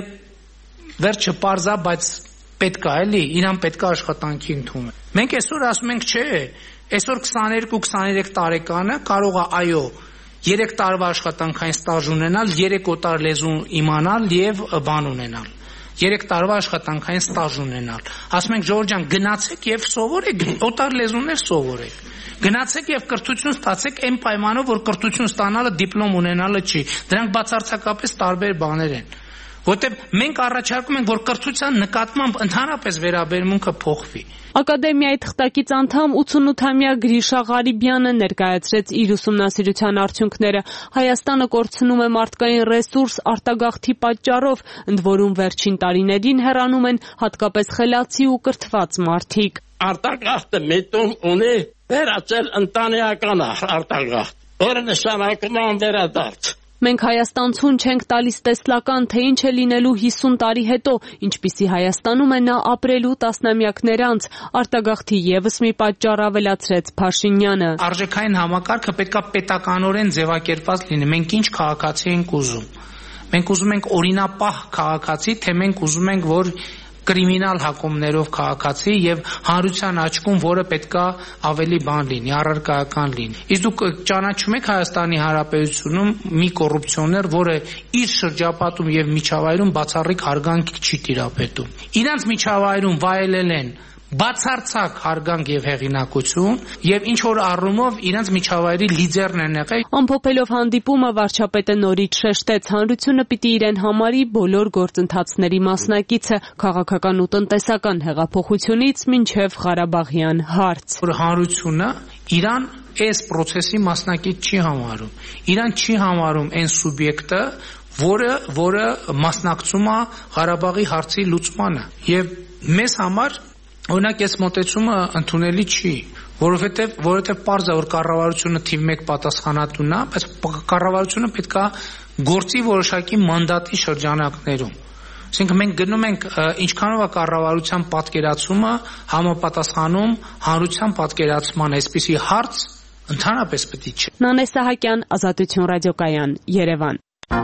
V: վերջը պարզա, բայց պետք է էլի, իրան պետք է աշխատանքի ընդունել։ Մենք այսօր ասում ենք, չէ, այսօր քսաներկու քսաներեք տարեկանը կարող է այո երեք տարվա աշխատանքային ստաժ ունենալ, երեք օտար լեզու իմանալ եւ բան ունենալ։ երեք տարվա աշխատանքային ստաժ ունենալ։ Ասում ենք Ժորժ ջան, գնացեք եւ սովորեք, օտար լեզուներ սովորեք։ Գնացեք եւ կրթություն ստացեք այն պայմանով, որ կրթություն ստանալը դիպլոմ ունենալը չի։ Դրանք բացարձակապես տարբեր բաներ են։ Որտեւ մենք առաջարկում ենք, որ կրթության նկատմամբ ընդհանրապես վերաբերմունքը փոխվի։
U: Ակադեմիայի թղթակից անդամ ութանութամյա Գրիշա Ղարիբյանը ներկայացրեց իր ուսումնասիրության արդյունքները։ Հայաստանը կորցնում է մարդկային ռեսուրս արտագաղթի պատճառով, ընդ որում վերջին տարիներին հեռանում են հատկապես խելացի ու կրթված մարդիկ։
E: Արտագաղթը միտում ունի վերածել ընտանեկան արտագաղթ, որը նշանակում է վերադարձ։
U: Մենք Հայաստանցուն չենք տալիս տեսլական, թե ինչ է լինելու հիսուն տարի հետո, ինչպիսի Հայաստանում է նա ապրելու տասնամյակներ անց, արտագաղթի ևս մի պատճառ ավելացրեց Փաշինյանը։
V: Արժեքային համակարգը պետք է պետականորեն ձևակերպված լինի։ Մենք ինչ քաղաքացի ենք ուզում։ Մենք ուզում ենք օրինապահ քաղաքացի, թե մենք ուզում ենք, որ կրիմինալ հակումներով քաղաքացի եւ հանրության աչքում, որը պետքա ավելի բան լինի, առարկայական լինի։ Իսկ դուք ճանաչում եք Հայաստանի Հանրապետությունում մի կոռուպցիոներ, որը իր շրջապատում եւ միջավայրում բացառիկ հարգանք չի տիրապետում։ Իրանց միջավայրում վայելել են բացարձակ հարգանք եւ հեղինակություն եւ ինչ որ առումով իրենց միջավայրի լիդերն են եղել։
U: Ամփոփելով հանդիպումը վարչապետը նորից շեշտեց, հանրությունը պիտի իրեն համարի բոլոր գործընթացների մասնակիցը, քաղաքական ու տնտեսական հեղափոխությունից մինչև Ղարաբաղյան հարց։
V: Որ հանրությունը իրան այս process-ի մասնակից չի համարում։ Իրան չի համարում այն սուբյեկտը, որը որը մասնակցում է Ղարաբաղի հարցի լուծմանը։ Եվ մեզ համար օրինակ այս մոտեցումը ընդունելի չի, որովհետև որովհետև պարզ է, որ կառավարությունը թիվ մեկ պատասխանատուն է, բայց կառավարությունը պետք է գործի որոշակի մանդատի շրջանակներում։ Այսինքն մենք գնում ենք ինչքանով է կառավարության պատկերացումը համապատասխանում հանրության պատկերացման, այսպիսի հարց ընդհանրապես պետք չէ։
U: Նանե Սահակյան, Ազատություն ռադիոկայան, Երևան։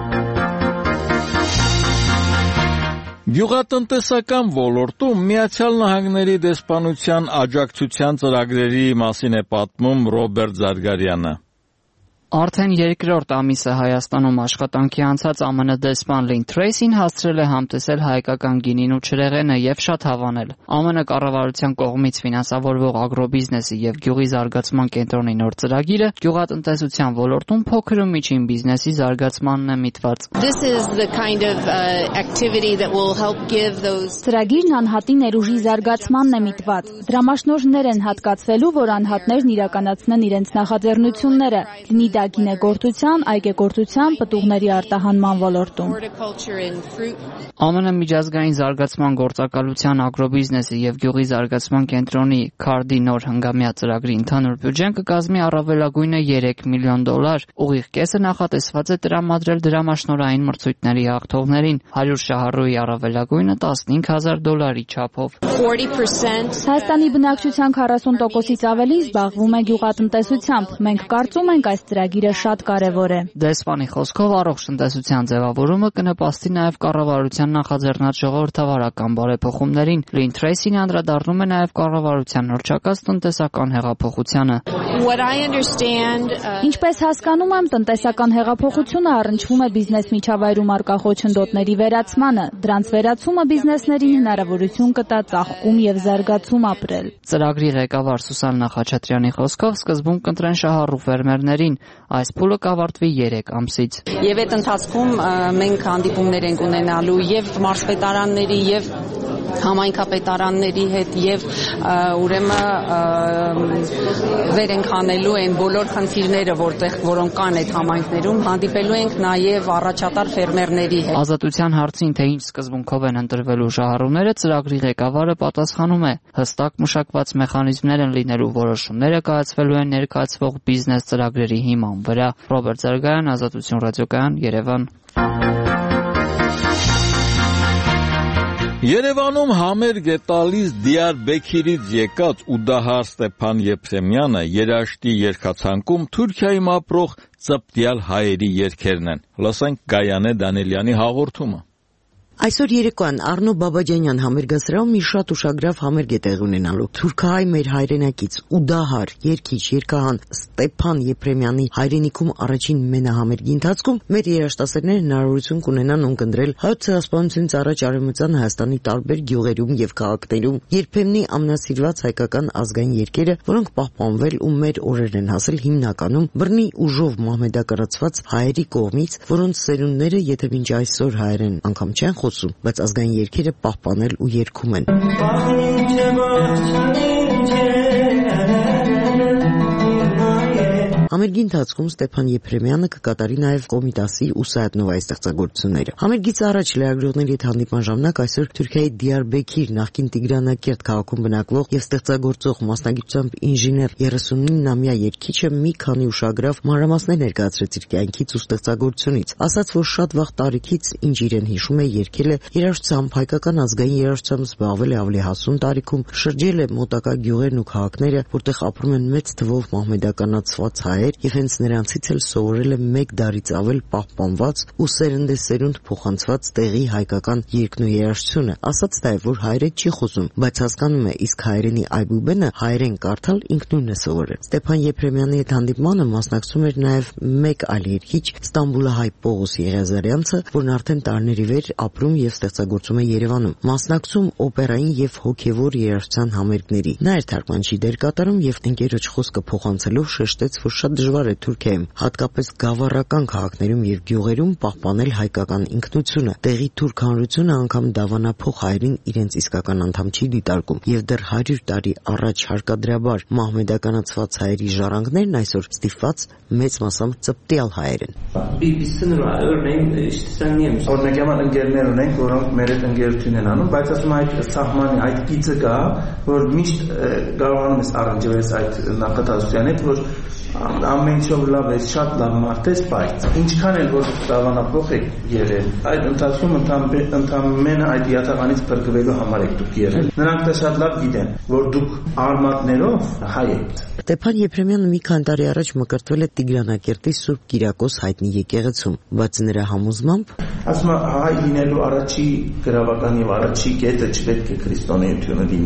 A: Գյուղատնտեսական ոլորտում Միացյալ Նահանգների դեսպանության աջակցության ծրագրերի մասին է պատմում Ռոբերտ Զարգարյանը։
F: Արդեն երկրորդ ամիսը Հայաստանում աշխատանքի անցած Է Մ Ն դեսպան Լին Թրեյսին հասցրել է համտեսել հայկական գինին ու ջրեղենը եւ շատ հավանել։ Է Մ Ն կառավարության կողմից ֆինանսավորվող ագրոբիզնեսի եւ գյուղի զարգացման կենտրոնի նոր ծրագիրը գյուղատնտեսության ոլորտում փոքր ու միջին բիզնեսի զարգացմանն է միտված։
H: Ծրագիրն անհատի ներուժի զարգացմանն է միտված։ Դրամաշնորհներ են հատկացվելու, որ անհատներն իրականացնեն իրենց նախաձեռնությունները, լինի դա գինեգործության, այգեգործության, պտուղների արտահանման ոլորտում։
F: Է Մ Ն միջազգային զարգացման գործակալության ագրոբիզնեսի եւ գյուղի զարգացման կենտրոնի քարդի նոր հնգամյա ծրագրի ընդհանուր բյուջեն կկազմի առավելագույնը երեք միլիոն դոլար, ուղիղ կեսը նախատեսված է տրամադրել դրամաշնորհային մրցույթների հաղթողներին, հարյուր շահառուի առավելագույնը տասնհինգ հազար դոլարի չափով։
H: Հայաստանի բնակչության քառասուն տոկոսից ավելի զբաղվում է գյուղատնտեսությամբ։ Մենք կարծում ենք այս ծրագիրը շատ կարևոր է։
F: Դեսպանի խոսքով առողջ տնտեսության ձևավորումը կնպաստի նաև կառավարության նախաձեռնած ժողովրդավարական բարեփոխումներին։ Լին Թրեյսին անդրադառնում է նաև կառավարության նորչակած տնտեսական հեղափոխությանը։
H: Ինչպես հասկանում եմ, տնտեսական հեղափոխությունը առնչվում է բիզնես միջավայրում առկա խոչընդոտների վերացմանը։ Դրանց վերացումը բիզնեսներին հնարավորություն կտա ծաղկում եւ զարգացում ապրել։
F: Ծրագրի ղեկավար Սուսաննա Խաչատրյանի խոսքով սկզբում կընտրեն շահառու ֆերմերներին, այս փուլը կավարտվի երեք ամսից։
W: Եվ այդ ընթացքում մենք հանդիպումներ ենք ունենալու եւ մարզպետարանների եւ համայնքապետարանների հետ եւ ուրեմն վեր ենք անելու այն բոլոր խնդիրները, որտեղ որոնք կան այդ համայնքներում, հանդիպելու ենք նաեւ առաջատար ֆերմերների հետ։
F: Ազատության հարցին, թե ինչ սկզբունքով են ընտրվելու շահառուները, ծրագրի ղեկավարը պատասխանում է. հստակ մշակված մեխանիզմներ են լինելու, որոշումները կայացվելու են ներկայացվող բիզնես ծրագրերի հիման վրա։ Ռոբերտ Զարգայան, Ազատություն ռադիոկայան, Երևան։
A: Երևանում համերգ է տալիս Դիարբեքիրից եկած Ուդահար Ստեփան Եփրեմյանը, երաշտի երգացանկում Թուրքիայում ապրող ծպտյալ հայերի երգերն են։ Լսենք Գայանե Դանիելյանի հաղորդումը։
X: Այսօր երեկոյան Առնո Բաբաջանյան համերգասրահում մի շատ ուշագրավ համերգ է տեղի ունենալու։ Թուրքահայ մեր հայրենակից Ուդահար երգիչ երգահան Ստեփան Եփրեմյանի հայրենիքում առաջին մենահամերգի ընթացքում մեր երաժշտասերները հնարավորություն կունենան ունկնդրել հայոց ցեղասպանությունից առաջ արևմտյան Հայաստանի տարբեր գյուղերում եւ քաղաքներում երբեմնի ամենասիրված հայկական ազգային երգերը, որոնք պահպանվել ու մեր օրերն են հասել հիմնականում բռնի ուժով մահմեդակրացված հայերի կողմից, որոնց սերունդները եթե մինչ այսօր հայերեն անգամ չեն խոսում, բայց ազգային երգերը պահպանել ու երգում են։ Համերգի ընթացքում Ստեփան Եփրեմյանը կկատարի նաև Կոմիտասի ու Սայաթնովայի ստեղծագործությունները։ Համերգից առաջ լրագրողների հետ հանդիպման ժամանակ այսօր Թուրքիայի Դիարբեքիր նախկին Տիգրանակերտ քաղաքում բնակվող եւ ստեղծագործող մասնագիտությամբ ինժեներ երեսունինամյա երգիչը մի քանի ուշագրավ մանրամասներ ներկայացրեց իր կյանքից ու ստեղծագործությունից։ Ասաց, որ շատ վաղ տարիքից ինչ իրեն հիշում է երգել է երաժշտությամբ, հայկական ազգային երաժշտությամբ զբաղվել է ավելի հասուն տարիքում, շրջել է մոտակա գյուղերն ու քաղաքները, որտեղ ապրում են մեծ թվով մահմեդականացված հայեր եւ հենց նրանցից էլ սովորել է մեկ դարից ավել պահպանված ու սերնդեսերունդ փոխանցված տեղի հայկական երգն ու երաժշտությունը։ Ասաց նաև, որ հայերեն չի խոսում, բայց հասկանում է, իսկ հայերենի այբուբենը հայերեն կարդալ ինքնուրույն է սովորել։ Ստեփան Եփրեմյանի հետ հանդիպմանը մասնակցում էր նաև մեկ այլ երգիչ Ստամբուլահայ Պողոս Եղիազարյանցը, որն արդեն տարիների վեր ապրում եւ ստեղծագործում է Երևանում, մասնակցում օպերային եւ հոգեվոր երաժշտության համերգների։ Նա էր թարգմանչի դեր կատարում եւ ընկերոջ խոսքը փոխանցելով շեշտեց, որ շատ դժվար է Թուրքիայում, հատկապես գավառական քաղաքներում եւ գյուղերում պահպանել հայկական ինքնությունը։ Տեղի թուրք հանրությունը անգամ դավանափոխ հայերին իրենց իսկական անդամ չի դիտարկում եւ дер հարյուր տարի առաջ հարկադրաբար մահմեդականացված հայերի ժառանգներն այսօր ստիպված մեծ մասամբ ծպտյալ հայեր են։
Y: Օրինակ յաման ընկերներ ունենք, որոնք մեր հետ ընկերություն են անում, բայց ասում այդ սահմանի այդ գիծը կա, որ միշտ կարողանում ես առնչվել այդ նախատասության հետ, որ ամեն ինչով լավ է, շատ լավ մարդ է, բայց ինչքան էլ որ դավանափոխ եք եղել, այդ ընթացքում ընդամենը այդ յաթաղանից փրկվելու համար եք դուք եղել։ Նրանք դա շատ լավ գիտեն, որ դուք արմատներով հայ եք։
X: Ստեփան Եփրեմյանը մի քանի տարի առաջ մկրտվել է Տիգրանակերտի Սուրբ Կիրակոս հայտնի եկեղեցում, բայց նրա համոզմամբ
Y: ասում է հայ լինելու առաջի գրավական եւ առաջի կետը չպետք է քրիստոնեությունը լինի։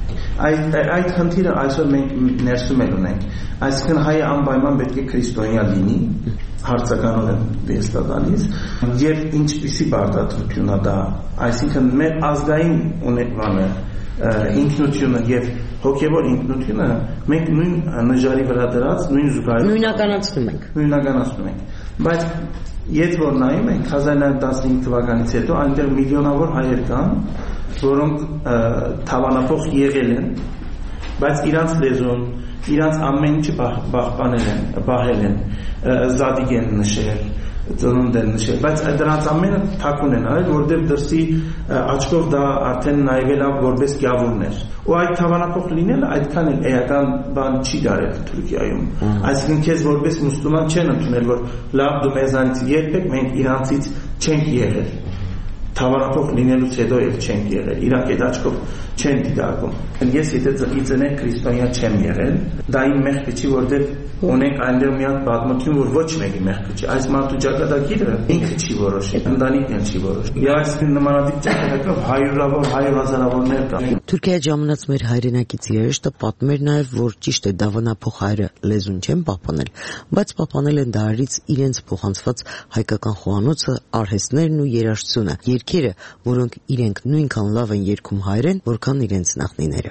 Y: Այդ այդ խնդիրը այսօր մենք ներսում էլ ունենք, այսինքն հայը անպայման պետք է քրիստոնյա լինի, հարցականորեն դես տալիս, եւ ինչպիսի բարդացություն է դա, այսինքն մեր ազգային ունեցմանը ինքնությունը եւ հոգեվոր ինքնությունը մենք նույն նժարի վրա դրած նույն զուգահեռ
X: նույնականացնում ենք
Y: նույնականացնում ենք բայց եթե որ նայում ենք հազար նավը տասնհինգ թվականից հետո այնտեղ միլիոնավոր հայեր կան որոնք թավանափոխ եղել են բայց իրանց լեզուն իրանց ամեն ինչը պահպանել են բահել են զադիգ են նշել ծնունդ են նշել, բայց դրանց ամենը թաքուն են արել, որտեղ դրսի աչքով դա արդեն նայվել է որպես գյավուրներ։ Ու այդ թավանափոխ լինելը այդքան էլ էական բան չի դարել Թուրքիայում։ Այսինքն քեզ որպես մուսուլման չեն ընդունել, որ լավ դու մեզանից երբեք մենք իրանցից չենք եղել։ Թավանափոխ լինելուց հետո էլ չենք եղել, իրանք այդ աչքով չեն դիտարկում։ Ես եթե ծնիկ քրիստոնյա չեմ եղել, դա իմ մեղքը չի, որտեղ ունենք այնտեղ մի հատ պատմություն, որ ոչ մեկի մեղքը չի։ Այս մարդու ճակատագիրը ինքը չի որոշի, ընտանիքն էլ չի որոշի։ Եվ այսինքն նմանատիպ ճակատագրով հարյուրավոր, հարյուր հազարավորներ կան։
X: Թուրքիայի ժամանած մեր հայրենակից երեշտը պատմեր նաև, որ ճիշտ է դավանափոխ հայերը լեզուն չեն պահպանել, բայց պահպանել են դարից իրենց փոխանցված հայկական խոհանոցը, արհեստներն ու երաժշտությունը, երգերը, որոնք իրենք նույնքան լավ են երգում հայերեն, որքան իրենց նախնիները։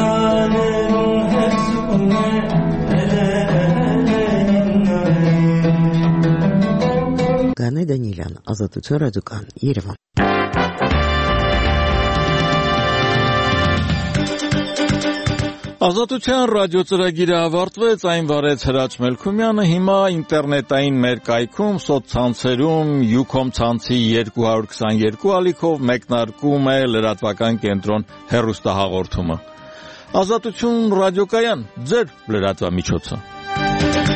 X: Գանե Դանիելյան, Ազատություն ռադիոկան, Երևան։
A: Ազատության ռադիոծրագիրը ավարտվեց, այն վարեց Հրաչ Մելքումյանը, հիմա ինտերնետային մեր կայքում, սոցցանցերում, Յուքոմ ցանցի երկու հարյուր քսաներկու ալիքով մեկնարկում է լրատվական կենտրոն հեռուստահաղորդումը։ Ազատություն ռադիոկայան, ձեր լրատվամիջոցը։